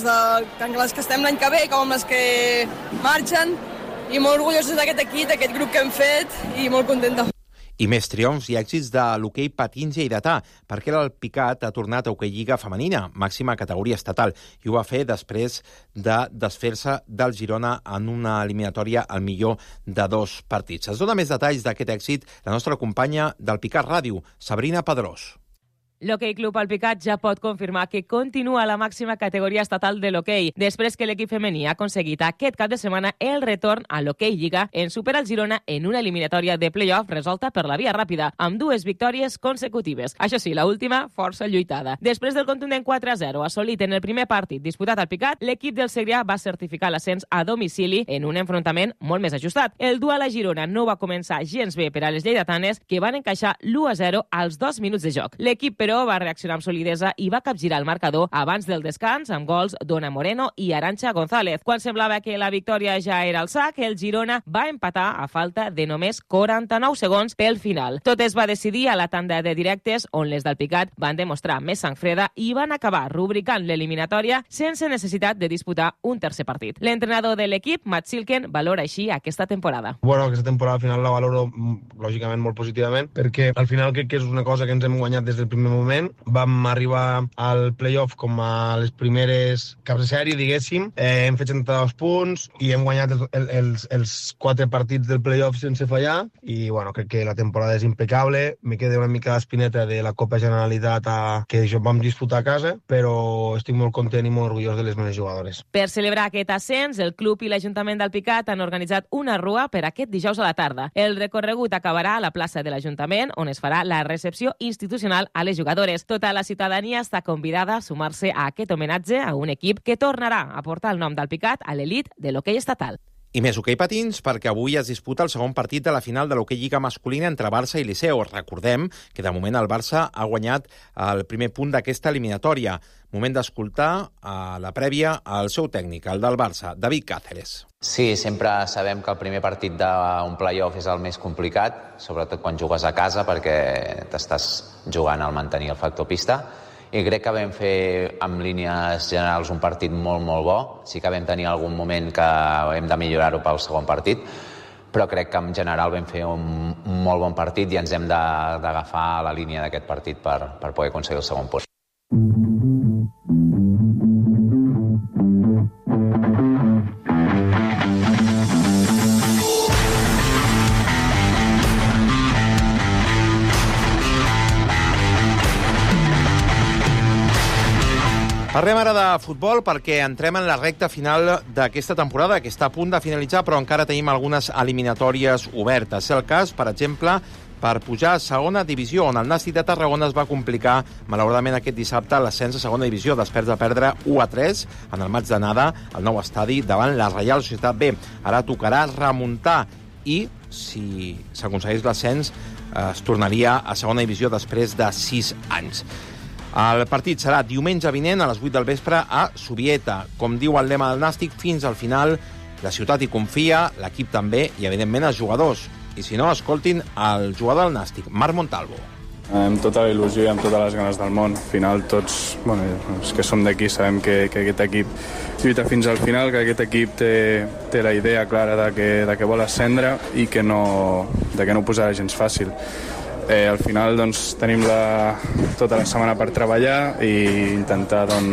que estem l'any que ve com amb les que marxen, i molt orgullosos d'aquest equip, d'aquest grup que hem fet, i molt contenta. I més triomfs i èxits de l'hoquei patins lleidatà, perquè l'Alpicat ha tornat a hoquei lliga femenina, màxima categoria estatal, i ho va fer després de desfer-se del Girona en una eliminatòria al millor de 2 partits. Es dona més detalls d'aquest èxit la nostra companya d'Alpicat Ràdio, Sabrina Pedrós. L'Hoquei Club Alpicat ja pot confirmar que continua a la màxima categoria estatal de l'hoquei, després que l'equip femení ha aconseguit aquest cap de setmana el retorn a l'hoquei Lliga en superar el Girona en una eliminatòria de play-off resolta per la via ràpida, amb 2 victòries consecutives. Això sí, l'última força lluitada. Després del contundent 4-0 assolit en el primer partit disputat al Picat, l'equip del Segrià va certificar l'ascens a domicili en un enfrontament molt més ajustat. El duel a Girona no va començar gens bé per a les lleidatanes, que van encaixar l'1-0 als 2 minuts de joc. L'equip, però, va reaccionar amb solidesa i va capgirar el marcador abans del descans amb gols d'Ona Moreno i Arantxa González. Quan semblava que la victòria ja era al sac, el Girona va empatar a falta de només 49 segons pel final. Tot es va decidir a la tanda de directes, on les del Picat van demostrar més sang freda i van acabar rubricant l'eliminatòria sense necessitat de disputar un tercer partit. L'entrenador de l'equip, Matt Silken, valora així aquesta temporada. Bueno, aquesta temporada al final la valoro lògicament molt positivament, perquè al final crec que és una cosa que ens hem guanyat des del primer moment moment. Vam arribar al playoff com a les primeres caps de sèrie, diguéssim. Hem fet 72 punts i hem guanyat els 4 partits del playoff sense fallar i bueno, crec que la temporada és impecable. Me queda una mica d'espineta de la Copa Generalitat que vam disputar a casa, però estic molt content i molt orgullós de les meves jugadores. Per celebrar aquest ascens, el club i l'Ajuntament d'Alpicat han organitzat una rua per aquest dijous a la tarda. El recorregut acabarà a la plaça de l'Ajuntament, on es farà la recepció institucional a les jugadores. Tota la ciutadania està convidada a sumar-se a aquest homenatge a un equip que tornarà a portar el nom d'Alpicat a l'elit de l'hoquei estatal. I més hoquei patins, perquè avui es disputa el segon partit de la final de l'hoquei lliga masculina entre Barça i Liceo. Recordem que de moment el Barça ha guanyat el primer punt d'aquesta eliminatòria. Moment d'escoltar a la prèvia al seu tècnic, el del Barça, David Cáceres. Sí, sempre sabem que el primer partit d'un play-off és el més complicat, sobretot quan jugues a casa, perquè t'estàs jugant al mantenir el factor pista. I crec que vam fer, amb línies generals, un partit molt, molt bo. Sí que vam tenir algun moment que hem de millorar-ho pel segon partit, però crec que en general vam fer un molt bon partit i ens hem d'agafar la línia d'aquest partit per poder aconseguir el segon punt. Parlem ara de futbol perquè entrem en la recta final d'aquesta temporada, que està a punt de finalitzar, però encara tenim algunes eliminatòries obertes. És el cas, per exemple, per pujar a segona divisió, on el Nàstic de Tarragona es va complicar, malauradament, aquest dissabte, l'ascens a segona divisió, després de perdre 1-3 en el maig d'anada al nou estadi davant la Reial Societat B. Ara tocarà remuntar i, si s'aconsegueix l'ascens, es tornaria a segona divisió després de 6 anys. El partit serà diumenge vinent a les 8 del vespre a Zubieta. Com diu el lema del Nàstic, fins al final la ciutat hi confia, l'equip també i, evidentment, els jugadors. I si no, escoltin el jugador del Nàstic, Marc Montalvo. Amb tota la il·lusió i amb totes les ganes del món. Al final tots, els que som d'aquí sabem que aquest equip lluita fins al final, que aquest equip té la idea clara de que vol ascendre i que no ho posarà gens fàcil. Al final tenim tota la setmana per treballar i intentar al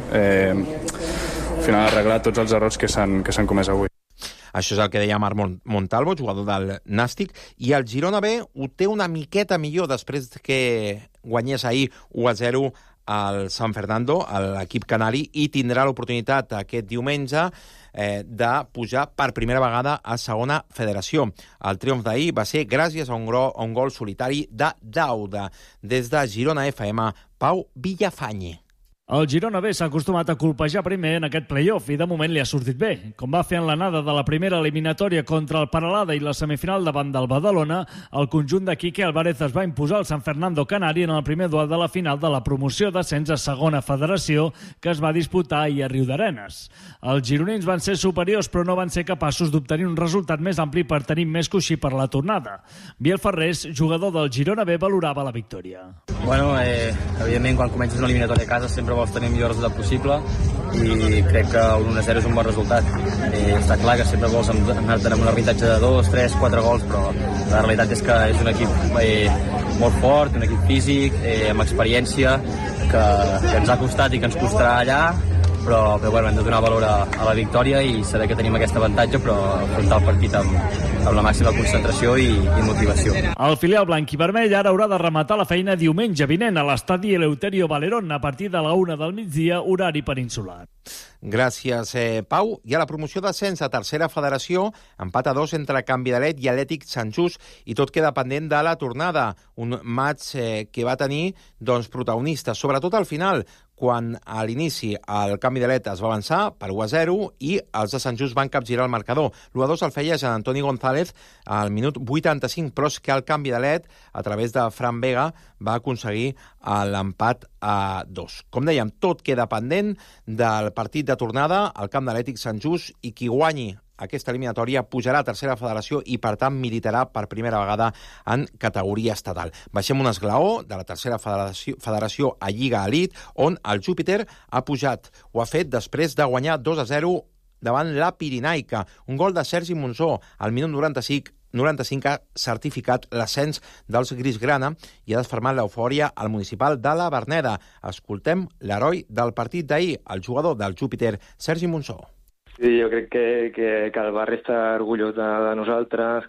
final arreglar tots els errors que s'han comès avui. Això és el que deia Marc Montalvo, jugador del Nàstic, i el Girona B ho té una miqueta millor després que guanyés ahir 1-0 al San Fernando, l'equip canari, i tindrà l'oportunitat aquest diumenge de pujar per primera vegada a segona federació. El triomf d'ahir va ser gràcies a un gol solitari de Dauda. Des de Girona FM, Pau Villafañe. El Girona B s'ha acostumat a colpejar primer en aquest play-off i de moment li ha sortit bé. Com va fer en l'anada de la primera eliminatòria contra el Peralada i la semifinal davant del Badalona, el conjunt de Quique Álvarez es va imposar al San Fernando Canari en el primer duel de la final de la promoció d'ascens a segona federació que es va disputar ahir a Riudarenes. Els gironins van ser superiors però no van ser capaços d'obtenir un resultat més ampli per tenir més coixí per la tornada. Biel Ferrés, jugador del Girona B, valorava la victòria. Bueno, evidentment quan comences una eliminatòria a casa sempre vols tenir el millor resultat possible i crec que un 1-0 és un bon resultat. Està clar que sempre vols anar-te'n amb un avantatge de 2, 3, 4 gols, però la realitat és que és un equip molt fort, un equip físic, amb experiència, que ens ha costat i que ens costarà allà, però bueno, hem de donar valor a la victòria i saber que tenim aquest avantatge, però afrontar el partit amb la màxima concentració i motivació. El filial blanc i vermell ara haurà de rematar la feina diumenge vinent a l'estadi Eleuterio Valerón a partir de la 1 del migdia, horari peninsular. Gràcies, Pau. I a la promoció d'ascens a tercera federació, empat a 2 entre Can Vidalet i Atlètic Sant Just, i tot queda pendent de la tornada. Un maig que va tenir protagonistes, sobretot al final, quan a l'inici el Can Vidalet es va avançar per 1-0 i els de Sant Just van capgirar el marcador. L'1-2 el feia Jean Antoni González al minut 85, però és que el Can Vidalet, a través de Fran Vega, va aconseguir l'empat a 2. Com dèiem, tot queda pendent del partit de tornada al camp de l'Atlètic Sant Just i qui guanyi aquesta eliminatòria pujarà a tercera federació i, per tant, militarà per primera vegada en categoria estatal. Baixem un esglaó de la tercera federació a Lliga Elite, on el Júpiter ha pujat. Ho ha fet després de guanyar 2-0 davant la Pirinaica. Un gol de Sergi Monzó al minut 95 ha certificat l'ascens dels Grisgrana i ha desfermat l'eufòria al municipal de la Verneda. Escoltem l'heroi del partit d'ahir, el jugador del Júpiter, Sergi Monsó. Sí, jo crec que el barri està orgullós de nosaltres,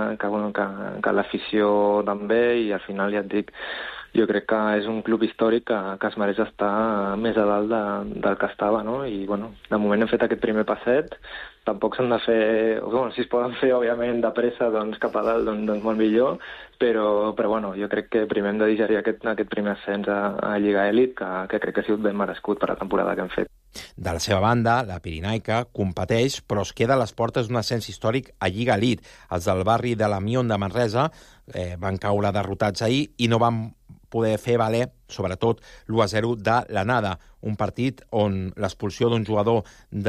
que l'afició també, i al final ja et dic, jo crec que és un club històric que es mereix estar més a dalt del que estava, no? I, bueno, de moment hem fet aquest primer passet, tampoc s'han de fer... Bueno, si es poden fer, òbviament, de pressa, doncs cap a dalt, doncs molt millor, però bueno, jo crec que primer hem de digerir aquest primer ascens a Lliga Elit, que crec que ha sigut ben merescut per la temporada que hem fet. De la seva banda, la Pirinaica competeix, però es queda a les portes d'un ascens històric a Lliga Elit. Els del barri de la Mion de Manresa van caure derrotats ahir i no van poder fer valer, sobretot, l'1-0 de l'anada, un partit on l'expulsió d'un jugador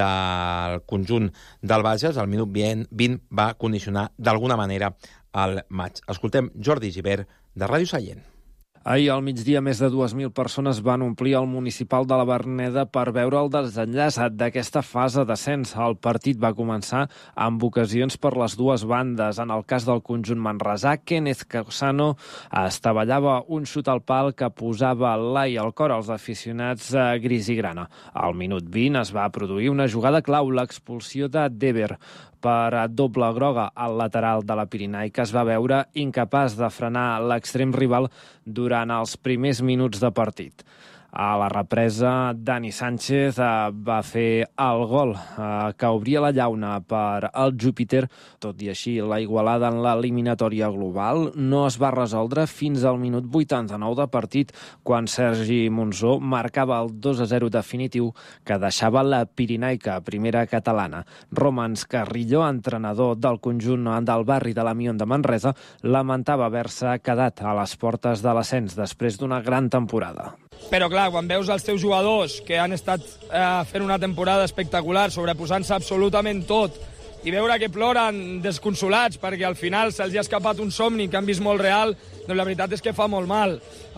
del conjunt del Bages, al minut 20, va condicionar d'alguna manera el maig. Escoltem Jordi Gibert, de Ràdio Sallent. Ahir al migdia més de 2.000 persones van omplir el municipal de la Verneda per veure el desenllaç d'aquesta fase d'ascens. El partit va començar amb ocasions per les dues bandes. En el cas del conjunt manresà, Kenneth Causano estavellava un xut al pal que posava l'ai al cor als aficionats gris i grana. Al minut 20 es va produir una jugada clau, l'expulsió de Dever per doble groga al lateral de la Pirinaica. Es va veure incapaç de frenar l'extrem rival durant els primers minuts de partit. A la represa, Dani Sánchez va fer el gol que obria la llauna per al Júpiter. Tot i així, la igualada en l'eliminatòria global no es va resoldre fins al minut 89 de partit, quan Sergi Monsó marcava el 2-0 definitiu que deixava la Pirinaica primera catalana. Romans Carrillo, entrenador del conjunt del barri de la Mion de Manresa, lamentava haver-se quedat a les portes de l'ascens després d'una gran temporada. Però clar, quan veus els teus jugadors que han estat fent una temporada espectacular, sobreposant-se absolutament tot, i veure que ploren desconsolats perquè al final se'ls ha escapat un somni que han vist molt real, doncs la veritat és que fa molt mal.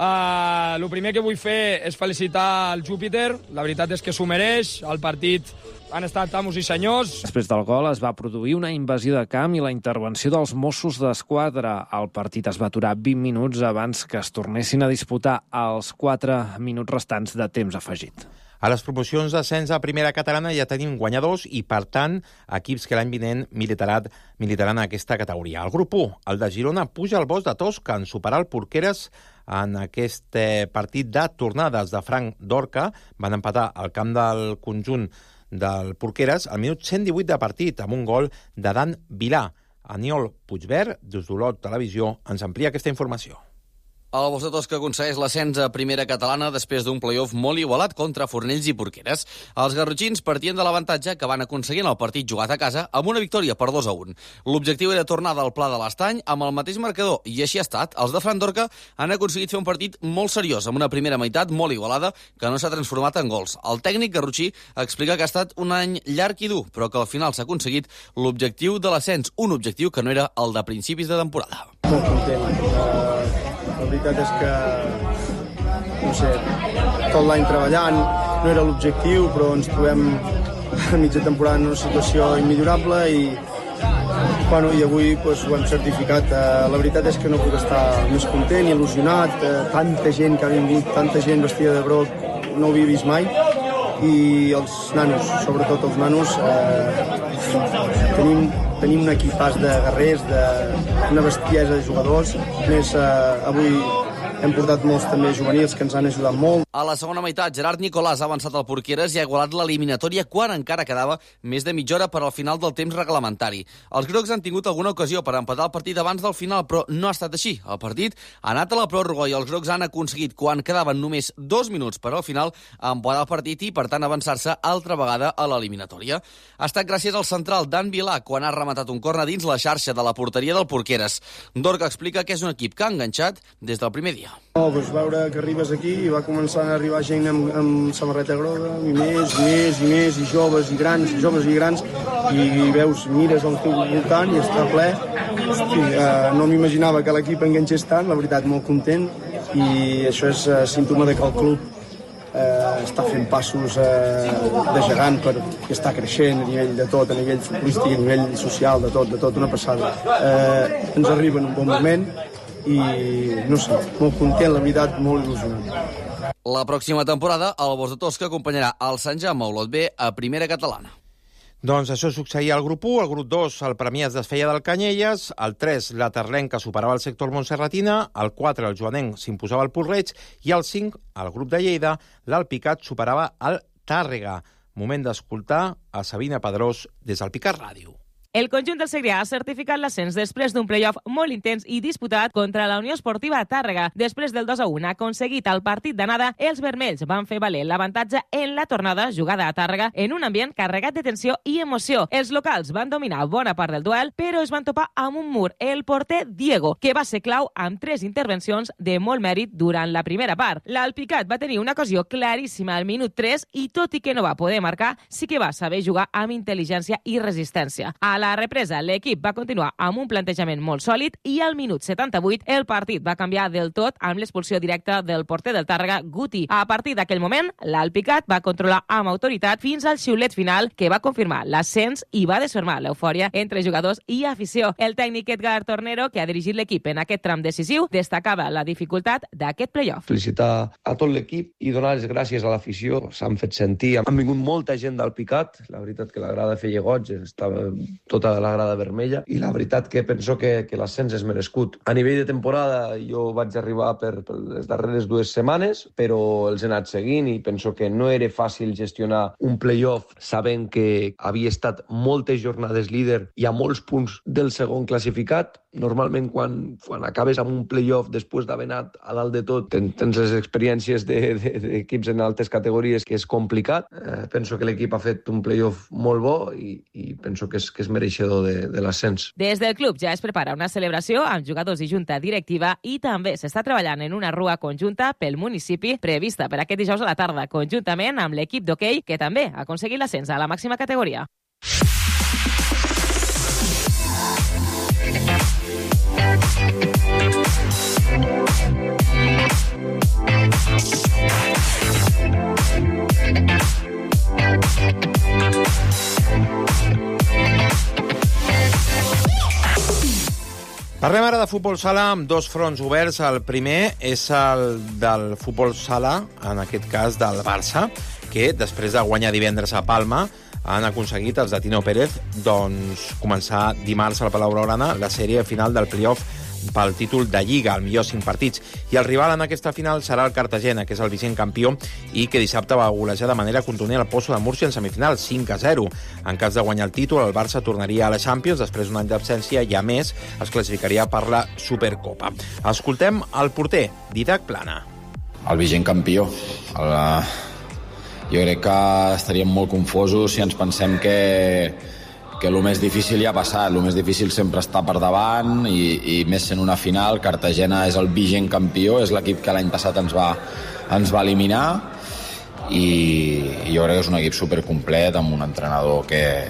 El primer que vull fer és felicitar el Júpiter, la veritat és que s'ho mereix, el partit han estat amos i senyors. Després del gol es va produir una invasió de camp i la intervenció dels Mossos d'Esquadra. El partit es va aturar 20 minuts abans que es tornessin a disputar els 4 minuts restants de temps afegit. A les promocions d'ascens a primera catalana ja tenim guanyadors i, per tant, equips que l'any vinent militaran en aquesta categoria. El grup 1, el de Girona, puja al Bosc de Tosca en superar el Porqueres en aquest partit de tornades de Frank Dorca. Van empatar al camp del conjunt del Porqueres al minut 118 de partit amb un gol de Dan Vilà. Aniol Puigverd, des d'Olot Televisió, ens amplia aquesta informació. El Bosc de Tosca aconsegueix l'ascens a primera catalana després d'un play-off molt igualat contra Fornells i Porqueres. Els garrotxins partien de l'avantatge que van aconseguir en el partit jugat a casa amb una victòria per 2-1. L'objectiu era tornar del Pla de l'Estany amb el mateix marcador, i així ha estat. Els de Fran Dorca han aconseguit fer un partit molt seriós, amb una primera meitat molt igualada que no s'ha transformat en gols. El tècnic garrotxí explica que ha estat un any llarg i dur, però que al final s'ha aconseguit l'objectiu de l'ascens, un objectiu que no era el de principis de temporada. Molt content. La veritat és que, no sé, tot l'any treballant, no era l'objectiu, però ens trobem a mitja temporada en una situació immillorable i avui doncs, ho hem certificat. La veritat és que no puc estar més content i il·lusionat. Tanta gent que ha vingut, tanta gent vestida de groc, no ho havia vist mai. I els nanos, sobretot els nanos, tenim un equipàs de guerrers, una bestiesa de jugadors. Més avui hem portat molts també juvenils que ens han ajudat molt. A la segona meitat, Gerard Nicolàs ha avançat al Porqueres i ha igualat l'eliminatòria quan encara quedava més de mitja hora per al final del temps reglamentari. Els grocs han tingut alguna ocasió per empatar el partit abans del final, però no ha estat així. El partit ha anat a la pròrroga i els grocs han aconseguit, quan quedaven només 2 minuts per al final, empatar el partit i, per tant, avançar-se altra vegada a l'eliminatòria. Ha estat gràcies al central Dan Vilà quan ha rematat un corna dins la xarxa de la porteria del Porqueres. Dorca explica que és un equip que ha enganxat des del primer dia. Doncs veure que arribes aquí i va començar a arribar gent amb samarreta groga, i més, i joves i grans, i veus, mires al teu voltant i està ple. Hosti, no m'imaginava que l'equip enganxés tant, la veritat, molt content, i això és símptoma de que el club està fent passos de gegant perquè està creixent a nivell de tot, a nivell futbolístic, a nivell social, de tot, una passada. Ens arriba en un bon moment i, no sé, molt content, la veritat, molt il·lusionant. La pròxima temporada, el Bos de Tosca acompanyarà el Sant Jaume Olot B a Primera Catalana. Doncs això succeïa al grup 1, al grup 2 el Premià es desfeia del Canyelles, al 3 la Terlenca superava el sector Montserratina, al 4 el Joanenc s'imposava al Porreig i al 5, al grup de Lleida, l'Alpicat superava el Tàrrega. Moment d'escoltar a Sabina Pedrós des del Picat Ràdio. El conjunt del Segrià ha certificat l'ascens després d'un play-off molt intens i disputat contra la Unió Esportiva Tàrrega. Després del 2-1 aconseguit al partit d'anada, els vermells van fer valer l'avantatge en la tornada jugada a Tàrrega en un ambient carregat de tensió i emoció. Els locals van dominar bona part del duel, però es van topar amb un mur, el porter Diego, que va ser clau amb 3 intervencions de molt mèrit durant la primera part. L'Alpicat va tenir una ocasió claríssima al minut 3 i, tot i que no va poder marcar, sí que va saber jugar amb intel·ligència i resistència. A la represa, l'equip va continuar amb un plantejament molt sòlid i al minut 78 el partit va canviar del tot amb l'expulsió directa del porter del Tàrrega, Guti. A partir d'aquell moment, l'Alpicat va controlar amb autoritat fins al xiulet final que va confirmar l'ascens i va desfermar l'eufòria entre jugadors i afició. El tècnic Edgar Tornero, que ha dirigit l'equip en aquest tram decisiu, destacava la dificultat d'aquest play-off. Felicitar a tot l'equip i donar les gràcies a l'afició. S'han fet sentir. Han vingut molta gent d'Alpicat. La veritat que la grada feia goig, estava tota la grada vermella i la veritat que penso que l'ascens és merescut. A nivell de temporada jo vaig arribar per les darreres 2 setmanes, però els he anat seguint i penso que no era fàcil gestionar un play-off sabent que havia estat moltes jornades líder i a molts punts del segon classificat. Normalment quan acabes amb un play-off després d'haver anat a dalt de tot tens les experiències d'equips en altes categories que és complicat. Penso que l'equip ha fet un play-off molt bo i penso que és mereixedor de l'ascens. Des del club ja es prepara una celebració amb jugadors i junta directiva i també s'està treballant en una rua conjunta pel municipi prevista per aquest dijous a la tarda, conjuntament amb l'equip d'hoquei que també ha aconseguit l'ascens a la màxima categoria. Parlem ara de futbol sala amb 2 fronts oberts. El primer és el del futbol sala, en aquest cas del Barça, que després de guanyar divendres a Palma han aconseguit els de Tino Pérez començar dimarts al Palau Blaugrana la sèrie final del play-off pel títol de Lliga, el millor 5 partits. I el rival en aquesta final serà el Cartagena, que és el vigent campió i que dissabte va golejar de manera contundent el Pozo de Múrcia en semifinal, 5-0. En cas de guanyar el títol, el Barça tornaria a la Champions després d'un any d'absència i, a més, es classificaria per la Supercopa. Escoltem el porter, Didac Plana. El vigent campió. Jo crec que estaríem molt confosos si ens pensem que el més difícil ja ha passat. El més difícil sempre està per davant i més sent una final. Cartagena és el vigent campió, és l'equip que l'any passat ens va eliminar i jo crec que és un equip supercomplet amb un entrenador que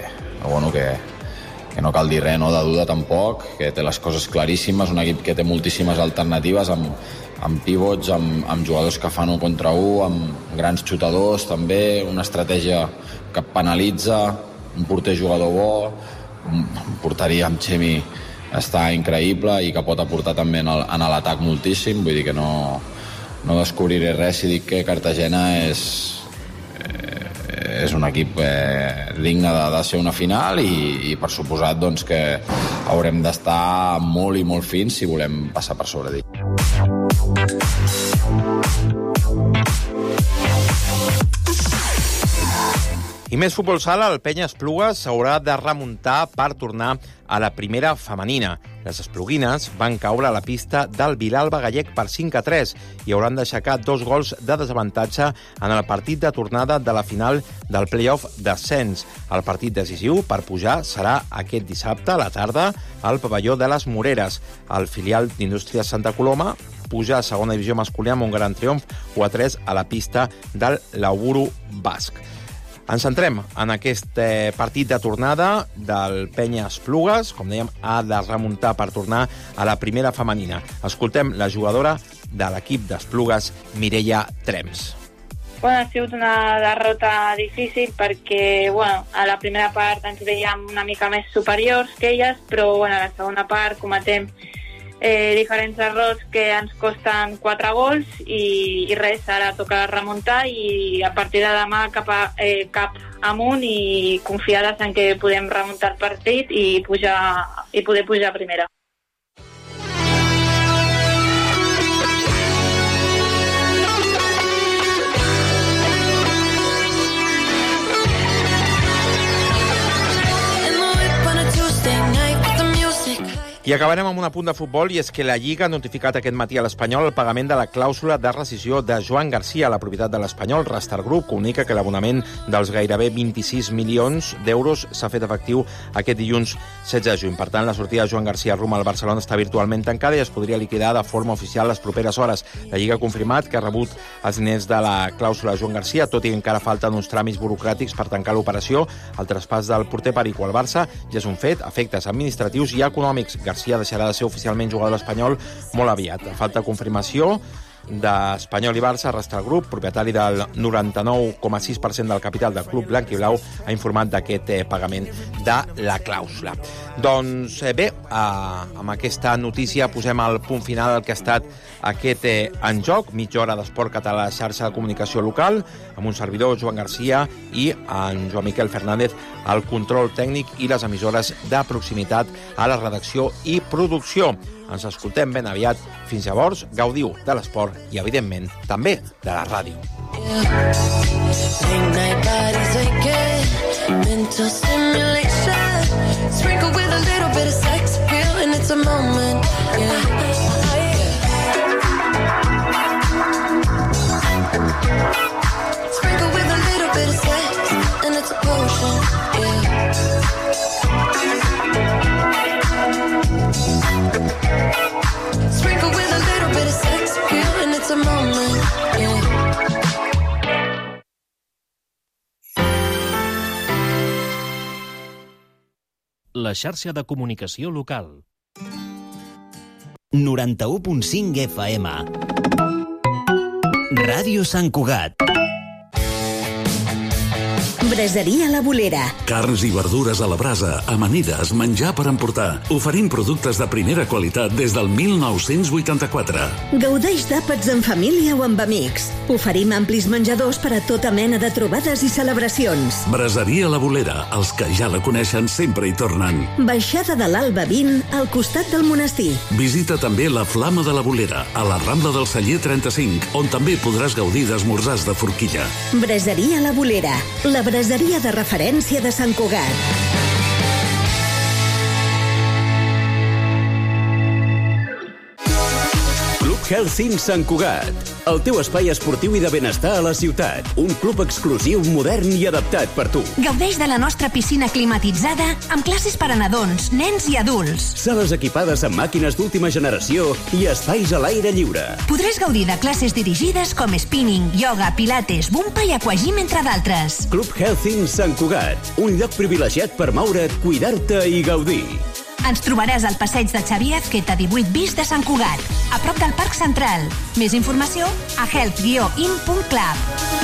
no cal dir res, no de duda tampoc, que té les coses claríssimes, un equip que té moltíssimes alternatives amb pivots, amb jugadors que fan 1 contra 1, amb grans xutadors també, una estratègia que penalitza, un porter jugador bo, un porteria amb Xemi està increïble i que pot aportar també en l'atac moltíssim. Vull dir que no descobriré res si dic que Cartagena és un equip digne de ser una final i per suposat doncs, que haurem d'estar molt i molt fins si volem passar per sobre d'ell. I més futbol sala, el Penya Esplugues s'haurà de remuntar per tornar a la primera femenina. Les espluguines van caure a la pista del Vilalba Gallec per 5-3 i hauran d'aixecar 2 gols de desavantatge en el partit de tornada de la final del play-off d'ascens. El partit decisiu per pujar serà aquest dissabte a la tarda al pavelló de les Moreres. El filial d'Indústries Santa Coloma puja a segona divisió masculina amb un gran triomf 1-3 a la pista del Lauburu Basc. Ens centrem en aquest partit de tornada del Penya Esplugues. Com dèiem, ha de remuntar per tornar a la primera femenina. Escoltem la jugadora de l'equip d'Esplugues, Mireia Trems. Ha sigut una derrota difícil perquè a la primera part ens veiem una mica més superiors que elles, però a la segona part cometem diferents errors que ens costen 4 gols i res, ara toca remuntar i a partir de demà cap amunt i confiades en que podem remuntar el partit i poder pujar a primera. I acabarem amb un apunt de futbol, i és que la Lliga ha notificat aquest matí a l'Espanyol el pagament de la clàusula de rescissió de Joan Garcia. La propietat de l'Espanyol, Rastar Group, comunica que l'abonament dels gairebé 26 milions d'euros s'ha fet efectiu aquest dilluns 16 de juny. Per tant, la sortida de Joan Garcia rumb al Barcelona està virtualment tancada i es podria liquidar de forma oficial les properes hores. La Lliga ha confirmat que ha rebut els diners de la clàusula de Joan Garcia, tot i que encara falten uns tràmits burocràtics per tancar l'operació. El traspàs del porter Perico al Barça ja és un fet, efectes administratius i econòmics. Garcia deixarà de ser oficialment jugador espanyol molt aviat. Falta confirmació d'Espanyol i Barça. Rastar Group, propietari del 99,6% del capital del club blanc-i-blau, ha informat d'aquest pagament de la clàusula. Doncs bé, amb aquesta notícia posem el punt final al que ha estat aquest En Joc, mitja hora d'esport català a la xarxa de comunicació local, amb un servidor, Joan Garcia, i en Joan Miquel Fernández, al control tècnic i les emissores de proximitat a la redacció i producció. Ens escoltem ben aviat. Fins llavors, gaudiu de l'esport i, evidentment, també de la ràdio. La xarxa de comunicació local. 91.5 FM. Ràdio Sant Cugat. Braseria La Bolera. Carns i verdures a la brasa, amanides, menjar per emportar. Oferim productes de primera qualitat des del 1984. Gaudeix d'àpats en família o amb amics. Oferim amplis menjadors per a tota mena de trobades i celebracions. Braseria La Bolera. Els que ja la coneixen sempre hi tornen. Baixada de l'Alba 20, al costat del monestir. Visita també la Flama de la Bolera, a la Rambla del Celler 35, on també podràs gaudir d'esmorzars de forquilla. Braseria La Bolera. La braseria de referència de Sant Cugat. Club Health Sant Cugat. El teu espai esportiu i de benestar a la ciutat. Un club exclusiu, modern i adaptat per tu. Gaudeix de la nostra piscina climatitzada amb classes per a nadons, nens i adults. Sales equipades amb màquines d'última generació i espais a l'aire lliure. Podràs gaudir de classes dirigides com spinning, yoga, pilates, bumpa i aquagym, entre d'altres. Club Health Sant Cugat. Un lloc privilegiat per moure't, cuidar-te i gaudir. Ens trobaràs al passeig de Xavier Azqueta 18 bis de Sant Cugat, a prop del Parc Central. Més informació a health-in.club.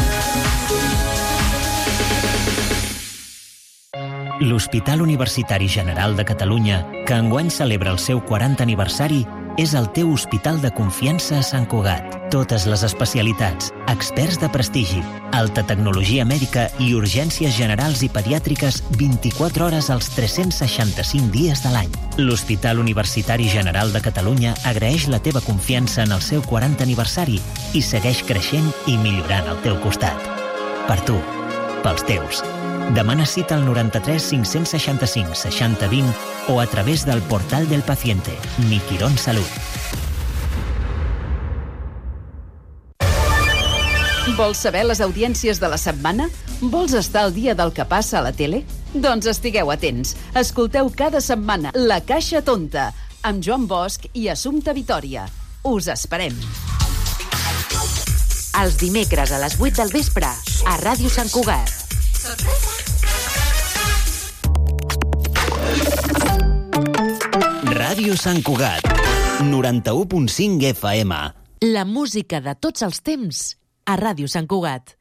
L'Hospital Universitari General de Catalunya, que enguany celebra el seu 40 aniversari, és el teu hospital de confiança a Sant Cugat. Totes les especialitats, experts de prestigi, alta tecnologia mèdica i urgències generals i pediàtriques 24 hores als 365 dies de l'any. L'Hospital Universitari General de Catalunya agraeix la teva confiança en el seu 40 aniversari i segueix creixent i millorant al teu costat. Per tu, pels teus. Demana cita al 93 565 60 20 o a través del portal del paciente. Mi Quirón Salut. Vols saber les audiències de la setmana? Vols estar al dia del que passa a la tele? Doncs estigueu atents. Escolteu cada setmana La Caixa Tonta, amb Joan Bosch i Assumpta Vitòria. Us esperem. Els dimecres a les 8 del vespre, a Ràdio Sant Cugat. Ràdio Sant Cugat, 91.5 FM. La música de tots els temps, a Ràdio Sant Cugat.